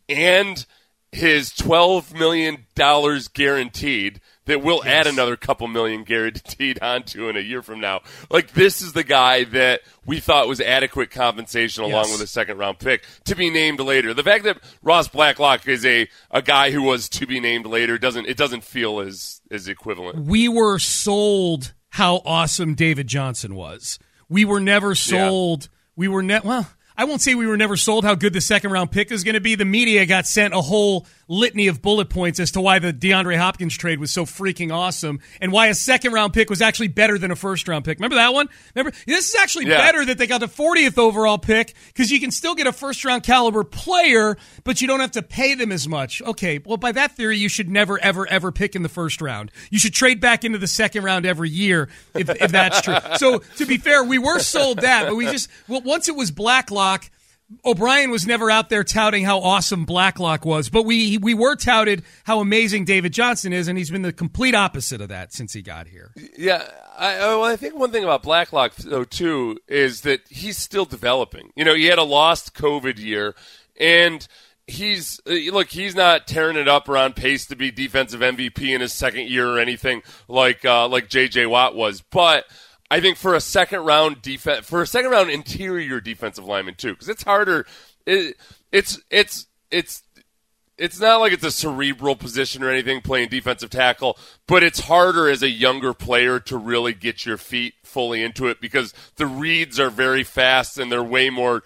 and his twelve million dollars guaranteed that we'll yes. add another couple million guaranteed onto in a year from now. Like, this is the guy that we thought was adequate compensation along yes. with a second-round pick to be named later. The fact that Ross Blacklock is a, a guy who was to be named later, doesn't it doesn't feel as, as equivalent. We were sold how awesome David Johnson was. We were never sold. Yeah. We were ne- well, I won't say we were never sold how good the second-round pick is going to be. The media got sent a whole litany of bullet points as to why the DeAndre Hopkins trade was so freaking awesome and why a second-round pick was actually better than a first-round pick. Remember that one? Remember? This is actually yeah. better that they got the fortieth overall pick because you can still get a first-round caliber player, but you don't have to pay them as much. Okay, well, by that theory, you should never, ever, ever pick in the first round. You should trade back into the second round every year if, if that's true. So, to be fair, we were sold that, but we just, well, once it was Blacklock, O'Brien was never out there touting how awesome Blacklock was, but we we were touted how amazing David Johnson is, and he's been the complete opposite of that since he got here. Yeah, I, well, I think one thing about Blacklock, though, too, is that he's still developing. You know, he had a lost COVID year, and he's look, he's not tearing it up or on pace to be defensive M V P in his second year or anything like uh, like J J Watt was, but I think for a second round defense, for a second round interior defensive lineman too, because it's harder. It, it's it's it's it's not like it's a cerebral position or anything playing defensive tackle, but it's harder as a younger player to really get your feet fully into it because the reads are very fast and they're way more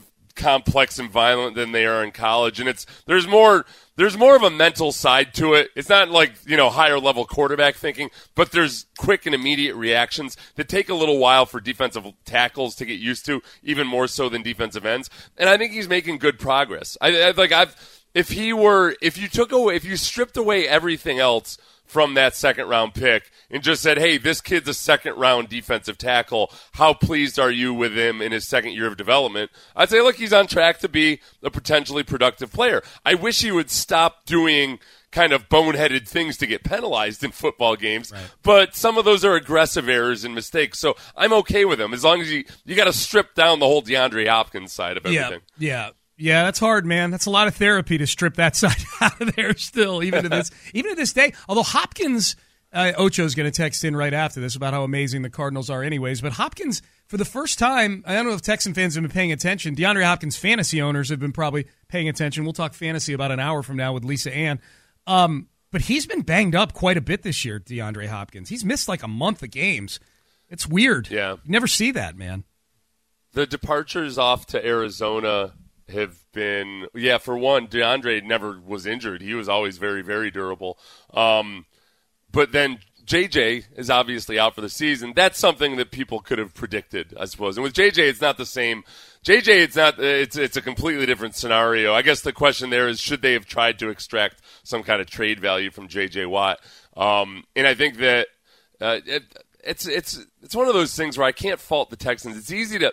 complex and violent than they are in college, and it's there's more. There's more of a mental side to it. It's not like, you know, higher level quarterback thinking, but there's quick and immediate reactions that take a little while for defensive tackles to get used to, even more so than defensive ends. And I think he's making good progress. I, I like I've if he were if you took away if you stripped away everything else from that second round pick and just said, hey, this kid's a second round defensive tackle, how pleased are you with him in his second year of development? I'd say, look, he's on track to be a potentially productive player. I wish he would stop doing kind of boneheaded things to get penalized in football games, right. But some of those are aggressive errors and mistakes, so I'm okay with him as long as you, you got to strip down the whole DeAndre Hopkins side of everything. Yeah, yeah. Yeah, that's hard, man. That's a lot of therapy to strip that side out of there still, even to this even to this day. Although Hopkins, uh, Ocho's going to text in right after this about how amazing the Cardinals are anyways, but Hopkins, for the first time, I don't know if Texan fans have been paying attention. DeAndre Hopkins fantasy owners have been probably paying attention. We'll talk fantasy about an hour from now with Lisa Ann. Um, but he's been banged up quite a bit this year, DeAndre Hopkins. He's missed like a month of games. It's weird. Yeah. You never see that, man. The departures off to Arizona have been, yeah, for one, DeAndre never was injured. He was always very, very durable. Um, but then J J is obviously out for the season. That's something that people could have predicted, I suppose. And with J J, it's not the same. J J, it's not. It's it's a completely different scenario. I guess the question there is, should they have tried to extract some kind of trade value from J J Watt? Um, and I think that uh, it, it's it's it's one of those things where I can't fault the Texans. It's easy to.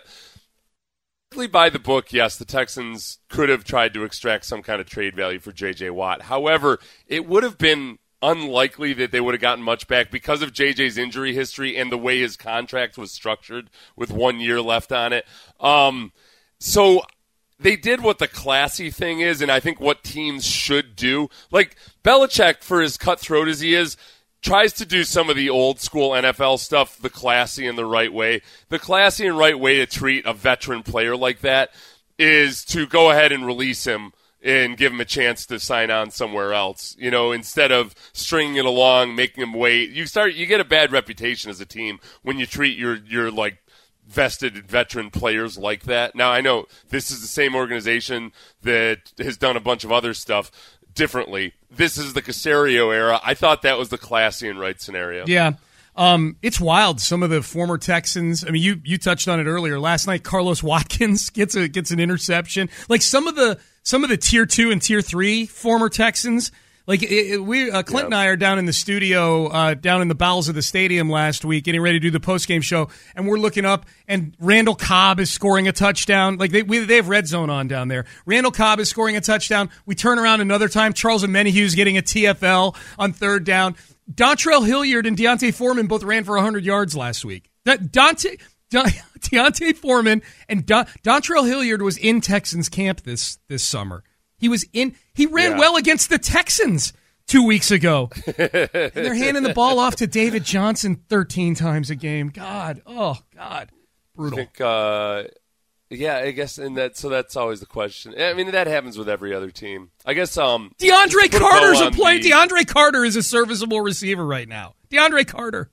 By the book, yes, the Texans could have tried to extract some kind of trade value for J J Watt. However, it would have been unlikely that they would have gotten much back because of J J's injury history and the way his contract was structured with one year left on it. Um, so they did what the classy thing is, and I think what teams should do. Like Belichick, for as cutthroat as he is, tries to do some of the old school N F L stuff the classy and the right way. The classy and right way to treat a veteran player like that is to go ahead and release him and give him a chance to sign on somewhere else. You know, instead of stringing it along, making him wait. You start you get a bad reputation as a team when you treat your your like vested veteran players like that. Now, I know this is the same organization that has done a bunch of other stuff differently. This is the Caserio era. I thought that was the classy and right scenario. Yeah. Um, it's wild. Some of the former Texans, I mean, you, you touched on it earlier. Last night, Carlos Watkins gets a, gets an interception. Like some of the, some of the tier two and tier three former Texans, Like it, it, we, uh, Clint yeah. and I are down in the studio, uh, down in the bowels of the stadium last week, getting ready to do the post-game show, and we're looking up, and Randall Cobb is scoring a touchdown. Like they we, they have Red Zone on down there. Randall Cobb is scoring a touchdown. We turn around another time, Charles Omenihu's getting a T F L on third down. Dontrell Hilliard and Deontay Foreman both ran for one hundred yards last week. That Dante. De- Deontay Foreman and Don- Dontrell Hilliard was in Texans camp this this summer. He was in. He ran yeah. well against the Texans two weeks ago. And they're handing the ball off to David Johnson thirteen times a game. God, oh God, brutal. I think, uh, yeah, I guess, and that so that's always the question. I mean, that happens with every other team. I guess. Um, DeAndre Carter's a, a play. The... DeAndre Carter is a serviceable receiver right now. DeAndre Carter.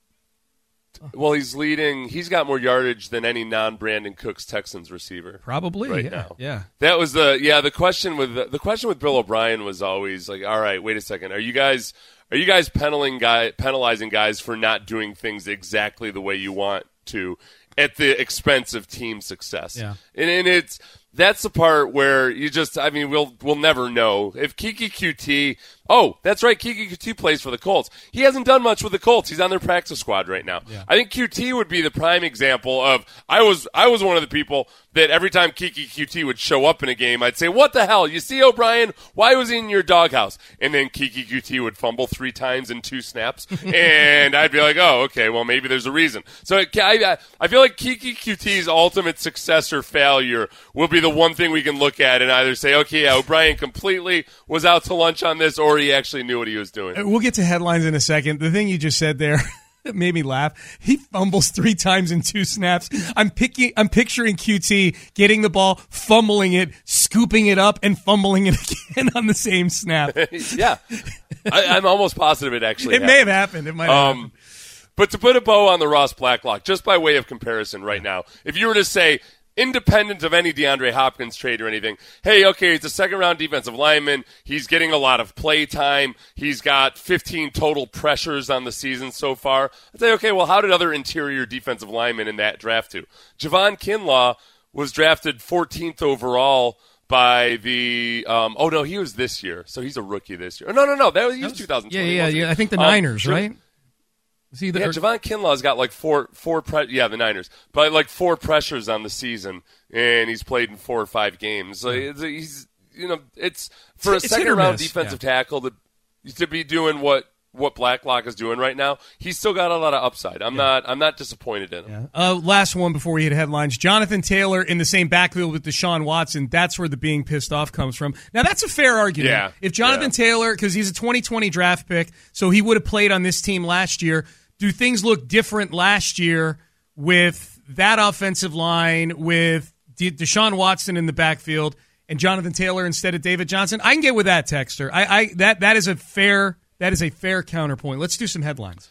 Well, he's leading. He's got more yardage than any non-Brandon Cooks Texans receiver. Probably right yeah, now. Yeah. That was the yeah. The question with the, the question with Bill O'Brien was always like, all right, wait a second. Are you guys are you guys penalizing guy penalizing guys for not doing things exactly the way you want to at the expense of team success? Yeah. And, and it's that's the part where you just. I mean, we'll we'll never know if Keke Q T. Oh, that's right. Keke Q T plays for the Colts. He hasn't done much with the Colts. He's on their practice squad right now. Yeah. I think Q T would be the prime example of I was I was one of the people that every time Keke Q T would show up in a game, I'd say, what the hell? You see O'Brien? Why was he in your doghouse? And then Keke Q T would fumble three times in two snaps. And I'd be like, oh, okay, well, maybe there's a reason. So I, I feel like Keke Q T's ultimate success or failure will be the one thing we can look at and either say, okay, yeah, O'Brien completely was out to lunch on this, or he actually knew what he was doing. We'll get to headlines in a second. The thing you just said there it made me laugh. He fumbles three times in two snaps. I'm picking. I'm picturing Q T getting the ball, fumbling it, scooping it up, and fumbling it again on the same snap. yeah, I, I'm almost positive it actually. It happened. may have happened. It might have um, happened. But to put a bow on the Ross Blacklock, just by way of comparison, right now, if you were to say, independent of any DeAndre Hopkins trade or anything, hey, okay, he's a second-round defensive lineman. He's getting a lot of play time. He's got fifteen total pressures on the season so far. I'd say, okay, well, how did other interior defensive linemen in that draft do? Javon Kinlaw was drafted fourteenth overall by the um, – oh, no, he was this year, so he's a rookie this year. No, no, no, that was, he was two thousand twenty. Yeah, yeah, yeah. I think the Niners, um, right? Yeah, Javon Kinlaw's got like four, four. Pre- yeah, the Niners, but like four pressures on the season, and he's played in four or five games. So it's, he's, you know, it's for it's a second round miss. defensive yeah. tackle to to be doing what what Blacklock is doing right now. He's still got a lot of upside. I'm yeah. not. I'm not disappointed in him. Yeah. Uh, last one before we hit headlines. Jonathan Taylor in the same backfield with Deshaun Watson. That's where the being pissed off comes from. Now that's a fair argument. Yeah. If Jonathan yeah. Taylor, because he's a twenty twenty draft pick, so he would have played on this team last year. Do things look different last year with that offensive line, with De- Deshaun Watson in the backfield and Jonathan Taylor instead of David Johnson? I can get with that, Texter. I, I that that is a fair that is a fair counterpoint. Let's do some headlines.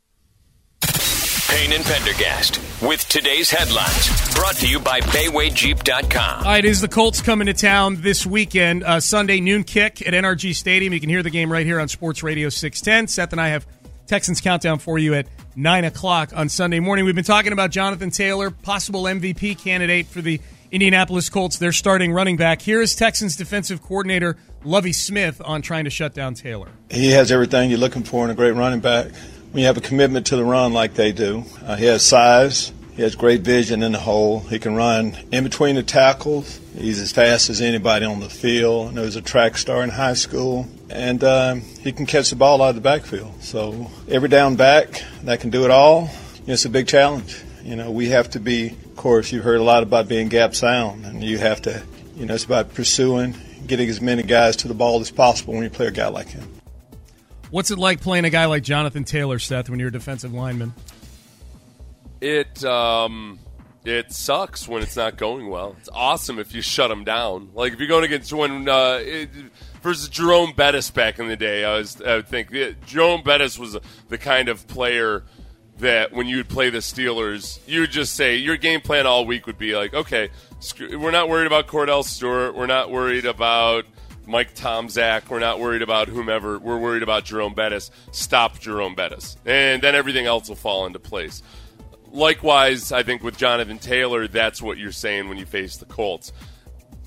Payne and Pendergast with today's headlines, brought to you by Bayway Jeep dot com. All right, it is the Colts coming to town this weekend. Uh, Sunday noon kick at N R G Stadium. You can hear the game right here on Sports Radio six ten. Seth and I have Texans Countdown for you at nine o'clock on Sunday morning. We've been talking about Jonathan Taylor, possible M V P candidate for the Indianapolis Colts. They're starting running back. Here is Texans defensive coordinator Lovie Smith on trying to shut down Taylor. He has everything you're looking for in a great running back. When you have a commitment to the run like they do, uh, he has size. He has great vision in the hole. He can run in between the tackles. He's as fast as anybody on the field. He was a track star in high school. And um, he can catch the ball out of the backfield. So every down back that can do it all, you know, it's a big challenge. You know, we have to be, of course, you've heard a lot about being gap sound. And you have to, you know, it's about pursuing, getting as many guys to the ball as possible when you play a guy like him. What's it like playing a guy like Jonathan Taylor, Seth, when you're a defensive lineman? It um, it sucks when it's not going well. It's awesome if you shut him down. Like if you're going against when uh, it, versus Jerome Bettis back in the day, I was I would think yeah, Jerome Bettis was the kind of player that when you would play the Steelers, you would just say your game plan all week would be like, okay, we're not worried about Cordell Stewart, we're not worried about Mike Tomczak, we're not worried about whomever, we're worried about Jerome Bettis. Stop Jerome Bettis, and then everything else will fall into place. Likewise, I think with Jonathan Taylor, that's what you're saying when you face the Colts.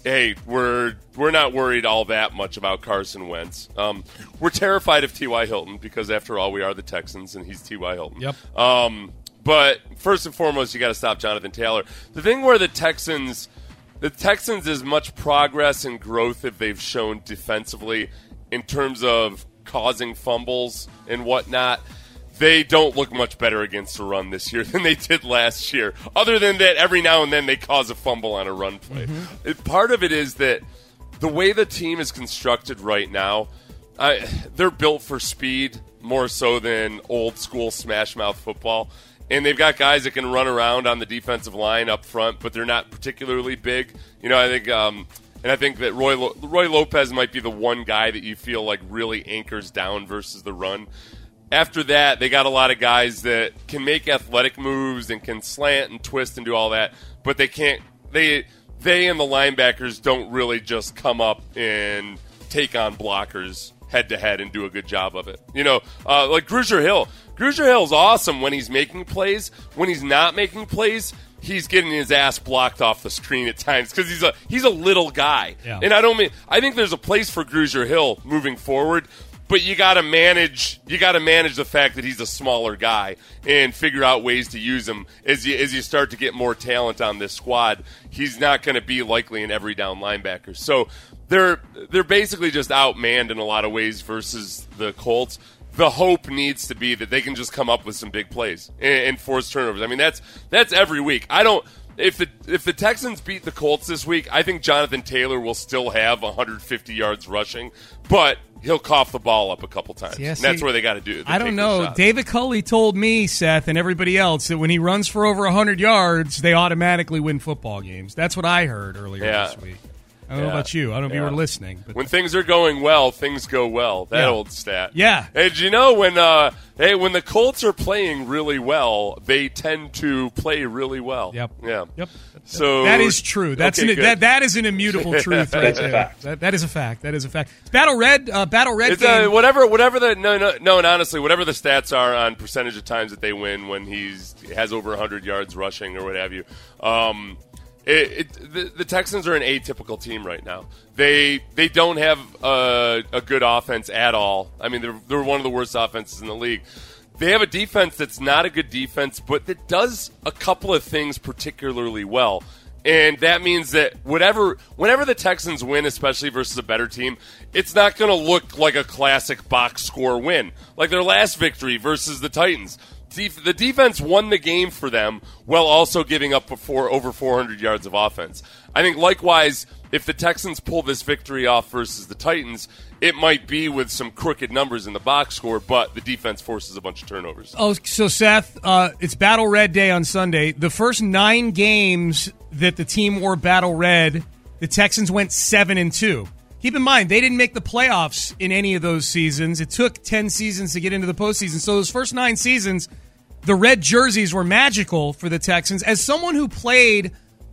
hey, we're we're not worried all that much about Carson Wentz. Um, we're terrified of T Y. Hilton because, after all, we are the Texans, and he's T Y. Hilton. Yep. Um, but first and foremost, you got to stop Jonathan Taylor. The thing where the Texans, the Texans, as much progress and growth that they've shown defensively in terms of causing fumbles and whatnot, they don't look much better against the run this year than they did last year. Other than that, every now and then they cause a fumble on a run play. Mm-hmm. It, part of it is that the way the team is constructed right now, I, they're built for speed more so than old school smash mouth football. And they've got guys that can run around on the defensive line up front, but they're not particularly big. You know, I think, um, and I think that Roy Lo- Roy Lopez might be the one guy that you feel like really anchors down versus the run. After that, they got a lot of guys that can make athletic moves and can slant and twist and do all that, but they can't. They they and the linebackers don't really just come up and take on blockers head to head and do a good job of it. You know, uh, like Grugier Hill. Grugier Hill's awesome when he's making plays. When he's not making plays, he's getting his ass blocked off the screen at times because he's a he's a little guy. Yeah. And I don't mean I think there's a place for Grugier Hill moving forward. But you got to manage. You got to manage the fact that he's a smaller guy and figure out ways to use him as you as you start to get more talent on this squad. He's not going to be likely an every down linebacker. So they're they're basically just outmanned in a lot of ways versus the Colts. The hope needs to be that they can just come up with some big plays and, and force turnovers. I mean, that's that's every week. I don't. If the if the Texans beat the Colts this week, I think Jonathan Taylor will still have one hundred fifty yards rushing, but he'll cough the ball up a couple times. Yeah, see, and that's where they got to do it. I don't know. David Culley told me, Seth, and everybody else, that when he runs for over one hundred yards, they automatically win football games. That's what I heard earlier yeah. this week. I don't yeah. know about you. I don't know if yeah. you were listening. But when things are going well, things go well. That yeah. old stat. Yeah. Hey, did you know when uh, hey when the Colts are playing really well, they tend to play really well. Yep. Yeah. Yep. So that is true. That's okay, an, that that is an immutable truth. Right That's there. a fact. That, that is a fact. That is a fact. It's Battle Red. Uh, Battle Red. It's game. uh, whatever. Whatever the no no no. And honestly, whatever the stats are on percentage of times that they win when he's has over one hundred yards rushing or what have you. Um, It, it, the, the Texans are an atypical team right now. They they don't have a, a good offense at all. I mean, they're they're one of the worst offenses in the league. They have a defense that's not a good defense, but that does a couple of things particularly well. And that means that whatever, whenever the Texans win, especially versus a better team, it's not going to look like a classic box score win, like their last victory versus the Titans. The defense won the game for them while also giving up before over four hundred yards of offense. I think likewise, if the Texans pull this victory off versus the Titans, it might be with some crooked numbers in the box score, but the defense forces a bunch of turnovers. Oh, so Seth, uh, it's Battle Red Day on Sunday. The first nine games that the team wore Battle Red, the Texans went seven and two. Keep in mind, they didn't make the playoffs in any of those seasons. It took ten seasons to get into the postseason. So those first nine seasons, the red jerseys were magical for the Texans. As someone who played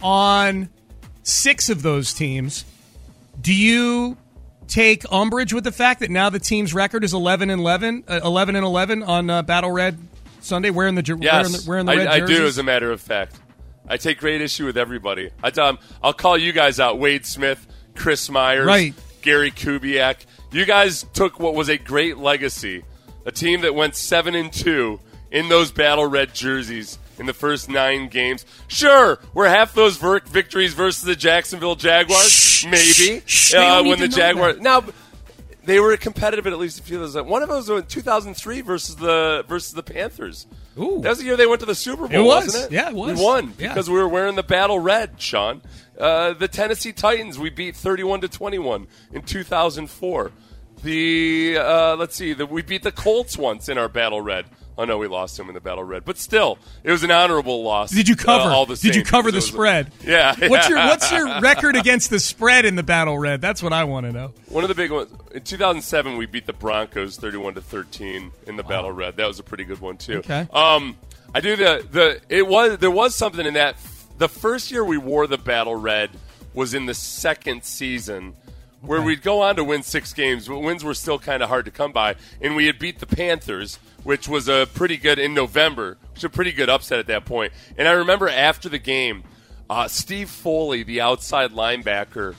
on six of those teams, do you take umbrage with the fact that now the team's record is eleven and eleven, uh, eleven and eleven on uh, Battle Red Sunday, wearing the, yes, wearing the, wearing the red I, jerseys? I do, as a matter of fact. I take great issue with everybody. I tell them, I'll call you guys out, Wade Smith, Chris Myers, right. Gary Kubiak. You guys took what was a great legacy, a team that went seven and two in those Battle Red jerseys in the first nine games. Sure, were half those ver- victories versus the Jacksonville Jaguars? Shh, Maybe. shh, uh, when the Jaguars... Now, they were competitive at least a few of those. One of them was in two thousand three versus the versus the Panthers. Ooh. That was the year they went to the Super Bowl, it was. wasn't it? Yeah, it was. We won yeah. because we were wearing the Battle Red, Sean. Uh, the Tennessee Titans, we beat thirty-one to twenty-one in two thousand four. The uh, let's see, the, we beat the Colts once in our Battle Red. Oh no, we lost him in the Battle Red, but still, it was an honorable loss. Did you cover? Uh, all the same, Did you cover the was, spread? Yeah, yeah. What's your What's your record against the spread in the Battle Red? That's what I want to know. One of the big ones in two thousand seven, we beat the Broncos thirty-one to thirteen in the wow. Battle Red. That was a pretty good one too. Okay. Um, I do the the it was there was something in that. The first year we wore the Battle Red was in the second season, where okay. we'd go on to win six games, but wins were still kind of hard to come by, and we had beat the Panthers, which was a pretty good in November, which was a pretty good upset at that point. And I remember after the game, uh, Steve Foley, the outside linebacker,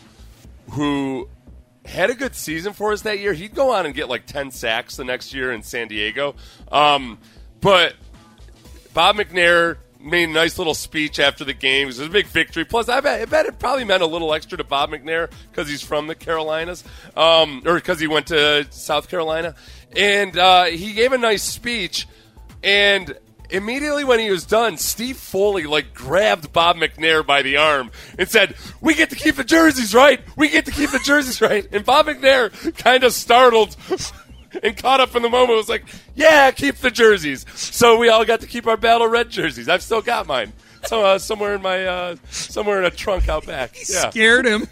who had a good season for us that year. He'd go on and get like ten sacks the next year in San Diego. Um, but Bob McNair made a nice little speech after the game. It was a big victory. Plus, I bet, I bet it probably meant a little extra to Bob McNair because he's from the Carolinas, um, or because he went to South Carolina. And uh, he gave a nice speech, and immediately when he was done, Steve Foley like grabbed Bob McNair by the arm and said, "We get to keep the jerseys, right? We get to keep the jerseys, right?" And Bob McNair, kind of startled and caught up in the moment, was like, "Yeah, keep the jerseys." So we all got to keep our Battle Red jerseys. I've still got mine. So uh, somewhere in my uh, somewhere in a trunk out back. He yeah. scared him.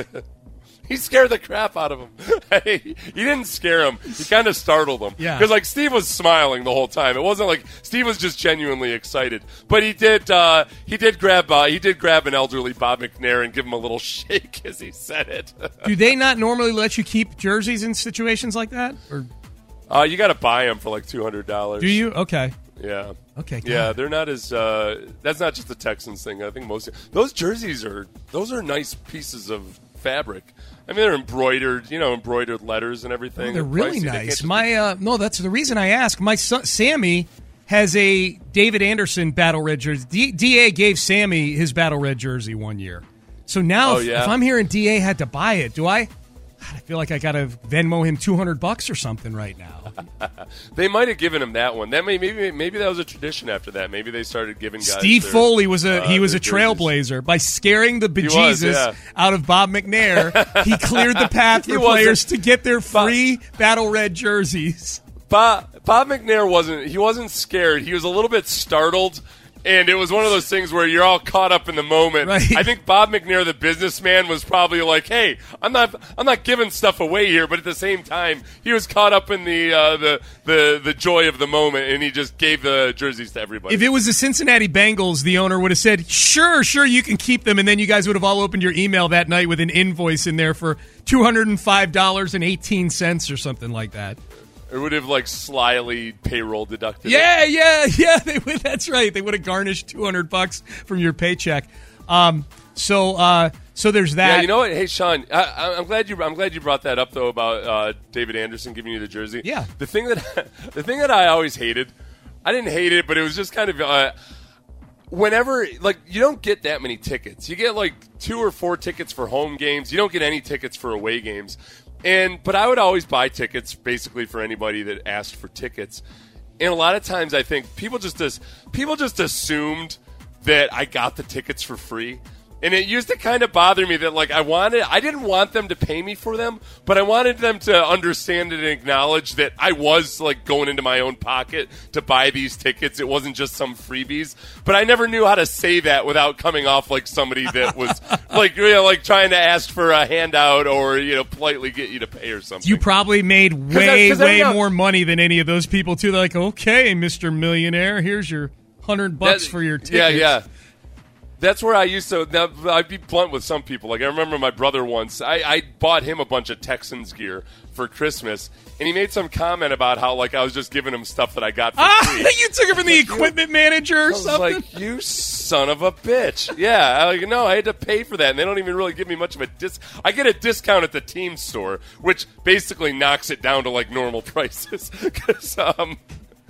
He scared the crap out of him. He didn't scare him. He kind of startled him. Yeah. Because, like, Steve was smiling the whole time. It wasn't like Steve was just genuinely excited. But he did uh, he did grab uh, he did grab an elderly Bob McNair and give him a little shake as he said it. Do they not normally let you keep jerseys in situations like that? Or uh, you got to buy them for like two hundred dollars. do you? Okay. Yeah. Okay. Yeah, God. they're not as. Uh, that's not just a Texans thing. I think most those jerseys are those are nice pieces of fabric. I mean, they're embroidered, you know, embroidered letters and everything. Oh, they're really pricey. They nice. just- My uh, no, that's the reason I ask. My son Sammy has a David Anderson Battle Red jersey. D- DA gave Sammy his Battle Red jersey one year. So now, Oh, if, yeah? if I'm hearing D A had to buy it, do I? God, I feel like I got to Venmo him two hundred bucks or something right now. They might have given him that one. That may, maybe maybe that was a tradition after that. Maybe they started giving guys. Steve their, Foley was a uh, he was their a trailblazer by scaring the was, bejesus yeah. out of Bob McNair. He cleared the path He for wasn't- players to get their free Battle Red jerseys. Bob, Bob McNair wasn't. He wasn't scared. He was a little bit startled. And it was one of those things where you're all caught up in the moment. Right. I think Bob McNair, the businessman, was probably like, "Hey, I'm not, I'm not giving stuff away here." But at the same time, he was caught up in the, uh, the, the, the joy of the moment, and he just gave the jerseys to everybody. If it was the Cincinnati Bengals, the owner would have said, "Sure, sure, you can keep them," and then you guys would have all opened your email that night with an invoice in there for two hundred and five dollars and eighteen cents or something like that. Or would have like slyly payroll deducted. Yeah, it. yeah, yeah. They would. That's right. They would have garnished two hundred bucks from your paycheck. Um, so, uh, so there's that. Yeah, you know what? Hey, Sean, I, I'm glad you. I'm glad you brought that up though about uh, David Anderson giving you the jersey. Yeah. The thing that the thing that I always hated, I didn't hate it, but it was just kind of. Uh, Whenever, like, you don't get that many tickets. You get, like, two or four tickets for home games. You don't get any tickets for away games. And but I would always buy tickets, basically, for anybody that asked for tickets. And a lot of times, I think people just as people just assumed that I got the tickets for free. And it used to kind of bother me that, like, I wanted, I didn't want them to pay me for them, but I wanted them to understand and acknowledge that I was, like, going into my own pocket to buy these tickets. It wasn't just some freebies. But I never knew how to say that without coming off like somebody that was, like, you know, like trying to ask for a handout or, you know, politely get you to pay or something. You probably made way, 'Cause I- 'cause I way know- more money than any of those people, too. They're like, "Okay, Mister Millionaire, here's your hundred bucks That- for your tickets." Yeah, yeah. That's where I used to. Now, I'd be blunt with some people. Like, I remember my brother once. I, I bought him a bunch of Texans gear for Christmas, and he made some comment about how, like, I was just giving him stuff that I got for Ah, free. you took it from the equipment manager or I was something? like, you son of a bitch. Yeah, I, like, no, I had to pay for that, and they don't even really give me much of a dis. I get a discount at the team store, which basically knocks it down to, like, normal prices. 'Cause, um,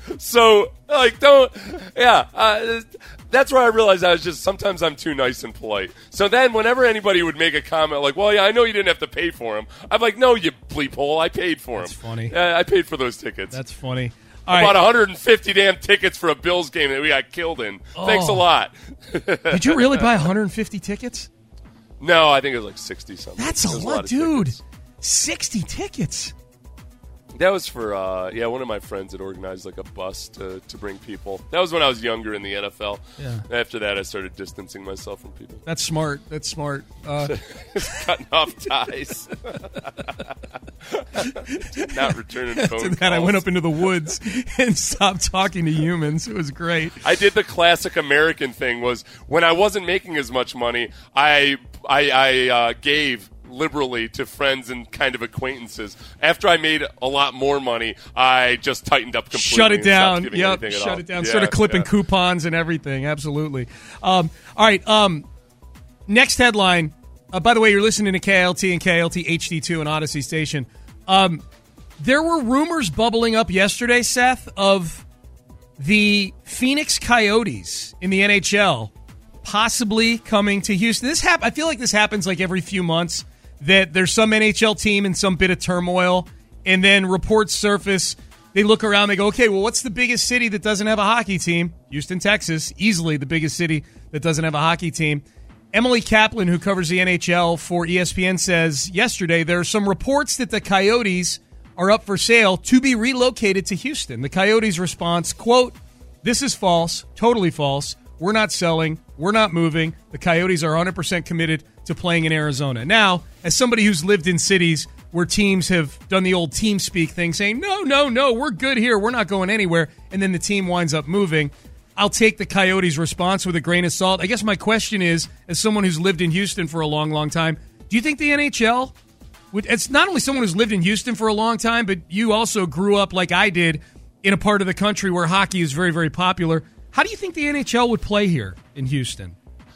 so, like, don't, yeah, uh, that's where I realized I was just, sometimes I'm too nice and polite. So then whenever anybody would make a comment like, "Well, yeah, I know you didn't have to pay for them," I'm like, "No, you bleep hole, I paid for them." That's funny. Uh, I paid for those tickets. That's funny. I All bought right. one hundred fifty damn tickets for a Bills game that we got killed in. Thanks a Oh. lot. Did you really buy one hundred fifty tickets? No, I think it was like sixty something. That's a It was lot, of dude. tickets. sixty tickets. That was for, uh, yeah, one of my friends had organized like a bus to, to bring people. That was when I was younger in the N F L. Yeah. After that, I started distancing myself from people. That's smart. That's smart. Uh, Cutting off ties. Not returning phone after calls. that, I went up into the woods and stopped talking to humans. It was great. I did the classic American thing was when I wasn't making as much money, I I, I uh, gave liberally to friends and kind of acquaintances. After I made a lot more money, I just tightened up completely. Shut it and stopped down. giving Yep. anything at Shut all. it down. Yeah, Started clipping yeah. coupons and everything. Absolutely. Um, all right. Um, next headline. Uh, by the way, you're listening to K L T and K L T H D two and Odyssey Station. Um, there were rumors bubbling up yesterday, Seth, of the Phoenix Coyotes in the N H L possibly coming to Houston. This hap- I feel like this happens like every few months, that there's some N H L team in some bit of turmoil, and then reports surface. They look around, they go, okay, well, what's the biggest city that doesn't have a hockey team? Houston, Texas, easily the biggest city that doesn't have a hockey team. Emily Kaplan, who covers the N H L for E S P N, says yesterday there are some reports that the Coyotes are up for sale to be relocated to Houston. The Coyotes' response, quote, "This is false, totally false. We're not selling. We're not moving. The Coyotes are one hundred percent committed to playing in Arizona." Now, as somebody who's lived in cities where teams have done the old team speak thing, saying, no, no, no, we're good here, we're not going anywhere, and then the team winds up moving, I'll take the Coyotes' response with a grain of salt. I guess my question is, as someone who's lived in Houston for a long, long time, do you think the N H L would, it's not only someone who's lived in Houston for a long time, but you also grew up like I did in a part of the country where hockey is very, very popular. How do you think the N H L would play here in Houston?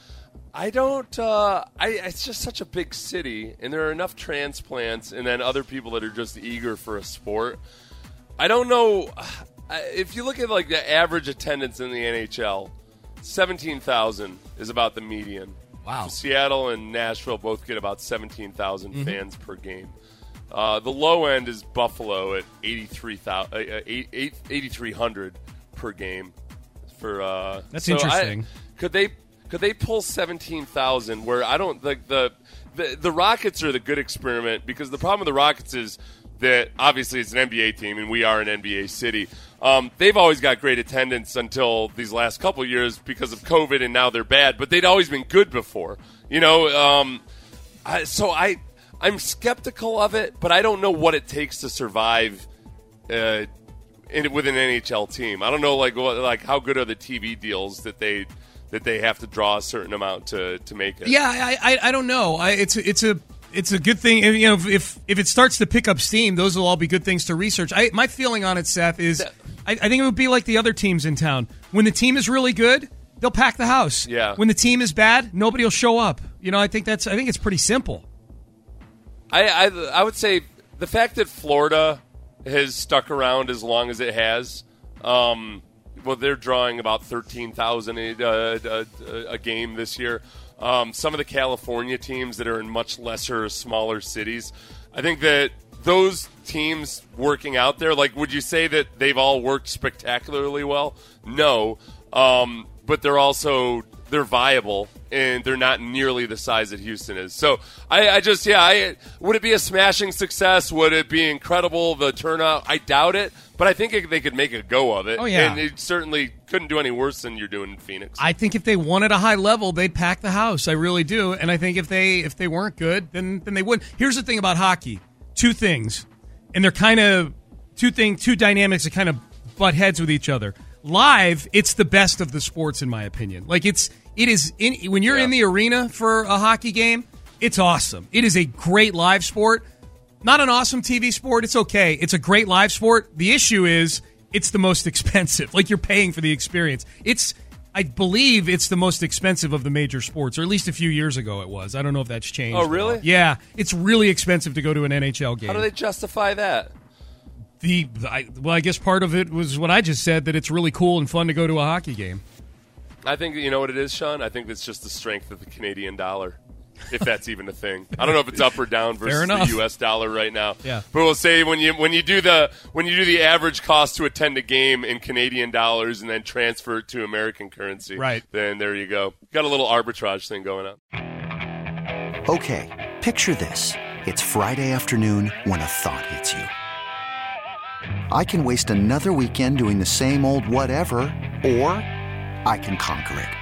I don't, uh, I, it's just such a big city, and there are enough transplants and then other people that are just eager for a sport. I don't know. If you look at like the average attendance in the N H L, seventeen thousand is about the median. Wow. Seattle and Nashville both get about seventeen thousand Mm-hmm. fans per game. Uh, the low end is Buffalo at eighty-three thousand, uh, eighty-three hundred per game. For uh, That's so interesting. I, could they could they pull seventeen thousand? Where I don't like the, the the Rockets are the good experiment, because the problem with the Rockets is that obviously it's an N B A team and we are an N B A city. Um, they've always got great attendance until these last couple of years because of COVID, and now they're bad. But they'd always been good before, you know. Um, I, so I I'm skeptical of it, but I don't know what it takes to survive uh, in, with an N H L team. I don't know like what, like how good are the T V deals that they that they have to draw a certain amount to, to make it. Yeah, I I, I don't know. I, it's a, it's a it's a good thing. You know, if if it starts to pick up steam, those will all be good things to research. I, my feeling on it, Seth, is I, I think it would be like the other teams in town. When the team is really good, they'll pack the house. Yeah. When the team is bad, nobody will show up. You know, I think that's I think it's pretty simple. I, I I would say the fact that Florida has stuck around as long as it has. Um, well, they're drawing about thirteen thousand a, a, a game this year. Um, some of the California teams that are in much lesser, smaller cities, I think that those teams working out there, like, would you say that they've all worked spectacularly well? No, um, but they're also they're viable, and they're not nearly the size that Houston is. So I, I just, yeah, I, would it be a smashing success? Would it be incredible, the turnout? I doubt it, but I think it, they could make a go of it. Oh, yeah. And it certainly couldn't do any worse than you're doing in Phoenix. I think if they won at a high level, they'd pack the house. I really do. And I think if they if they weren't good, then then they wouldn't. Here's the thing about hockey. Two things. And they're kind of two thing two dynamics that kind of butt heads with each other. Live, it's the best of the sports in my opinion. Like it's it is in, when you're yeah. in the arena for a hockey game, it's awesome. It is a great live sport. Not an awesome T V sport. It's okay. It's a great live sport. The issue is it's the most expensive. Like, you're paying for the experience. It's, I believe it's the most expensive of the major sports, or at least a few years ago it was. I don't know if that's changed. Oh, really? Yeah. It's really expensive to go to an N H L game. How do they justify that? The I, Well, I guess part of it was what I just said, that it's really cool and fun to go to a hockey game. I think, you know what it is, Sean? I think it's just the strength of the Canadian dollar. If that's even a thing. I don't know if it's up or down versus the U S dollar right now. Yeah. But we'll say when you when you do the when you do the average cost to attend a game in Canadian dollars and then transfer it to American currency, right? Then there you go. Got a little arbitrage thing going on. Okay, picture this. It's Friday afternoon when a thought hits you. I can waste another weekend doing the same old whatever, or I can conquer it.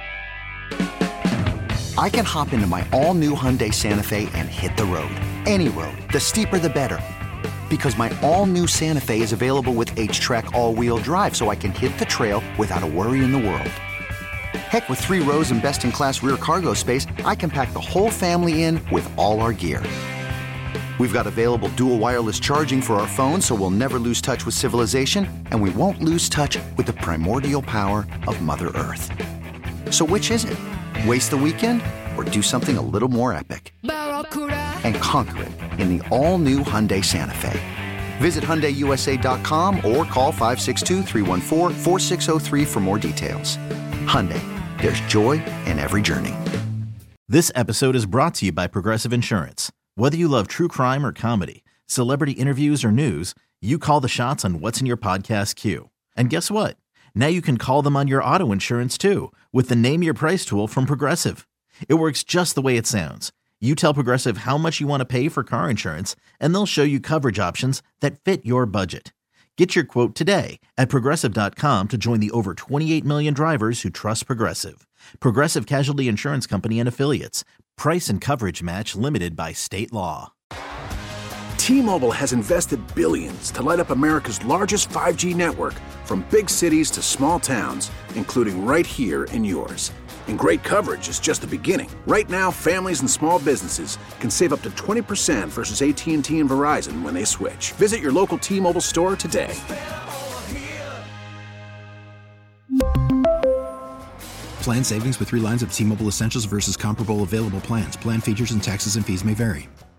I can hop into my all-new Hyundai Santa Fe and hit the road. Any road. The steeper, the better. Because my all-new Santa Fe is available with H-Track all-wheel drive, so I can hit the trail without a worry in the world. Heck, with three rows and best-in-class rear cargo space, I can pack the whole family in with all our gear. We've got available dual wireless charging for our phones, so we'll never lose touch with civilization, and we won't lose touch with the primordial power of Mother Earth. So which is it? Waste the weekend or do something a little more epic and conquer it in the all-new Hyundai Santa Fe. Visit Hyundai U S A dot com or call five six two, three one four, four six zero three for more details. Hyundai, there's joy in every journey. This episode is brought to you by Progressive Insurance. Whether you love true crime or comedy, celebrity interviews or news, you call the shots on what's in your podcast queue. And guess what? Now you can call them on your auto insurance too with the Name Your Price tool from Progressive. It works just the way it sounds. You tell Progressive how much you want to pay for car insurance, and they'll show you coverage options that fit your budget. Get your quote today at Progressive dot com to join the over twenty-eight million drivers who trust Progressive. Progressive Casualty Insurance Company and Affiliates. Price and coverage match limited by state law. T-Mobile has invested billions to light up America's largest five G network, from big cities to small towns, including right here in yours. And great coverage is just the beginning. Right now, families and small businesses can save up to twenty percent versus A T and T and Verizon when they switch. Visit your local T-Mobile store today. Plan savings with three lines of T-Mobile Essentials versus comparable available plans. Plan features and taxes and fees may vary.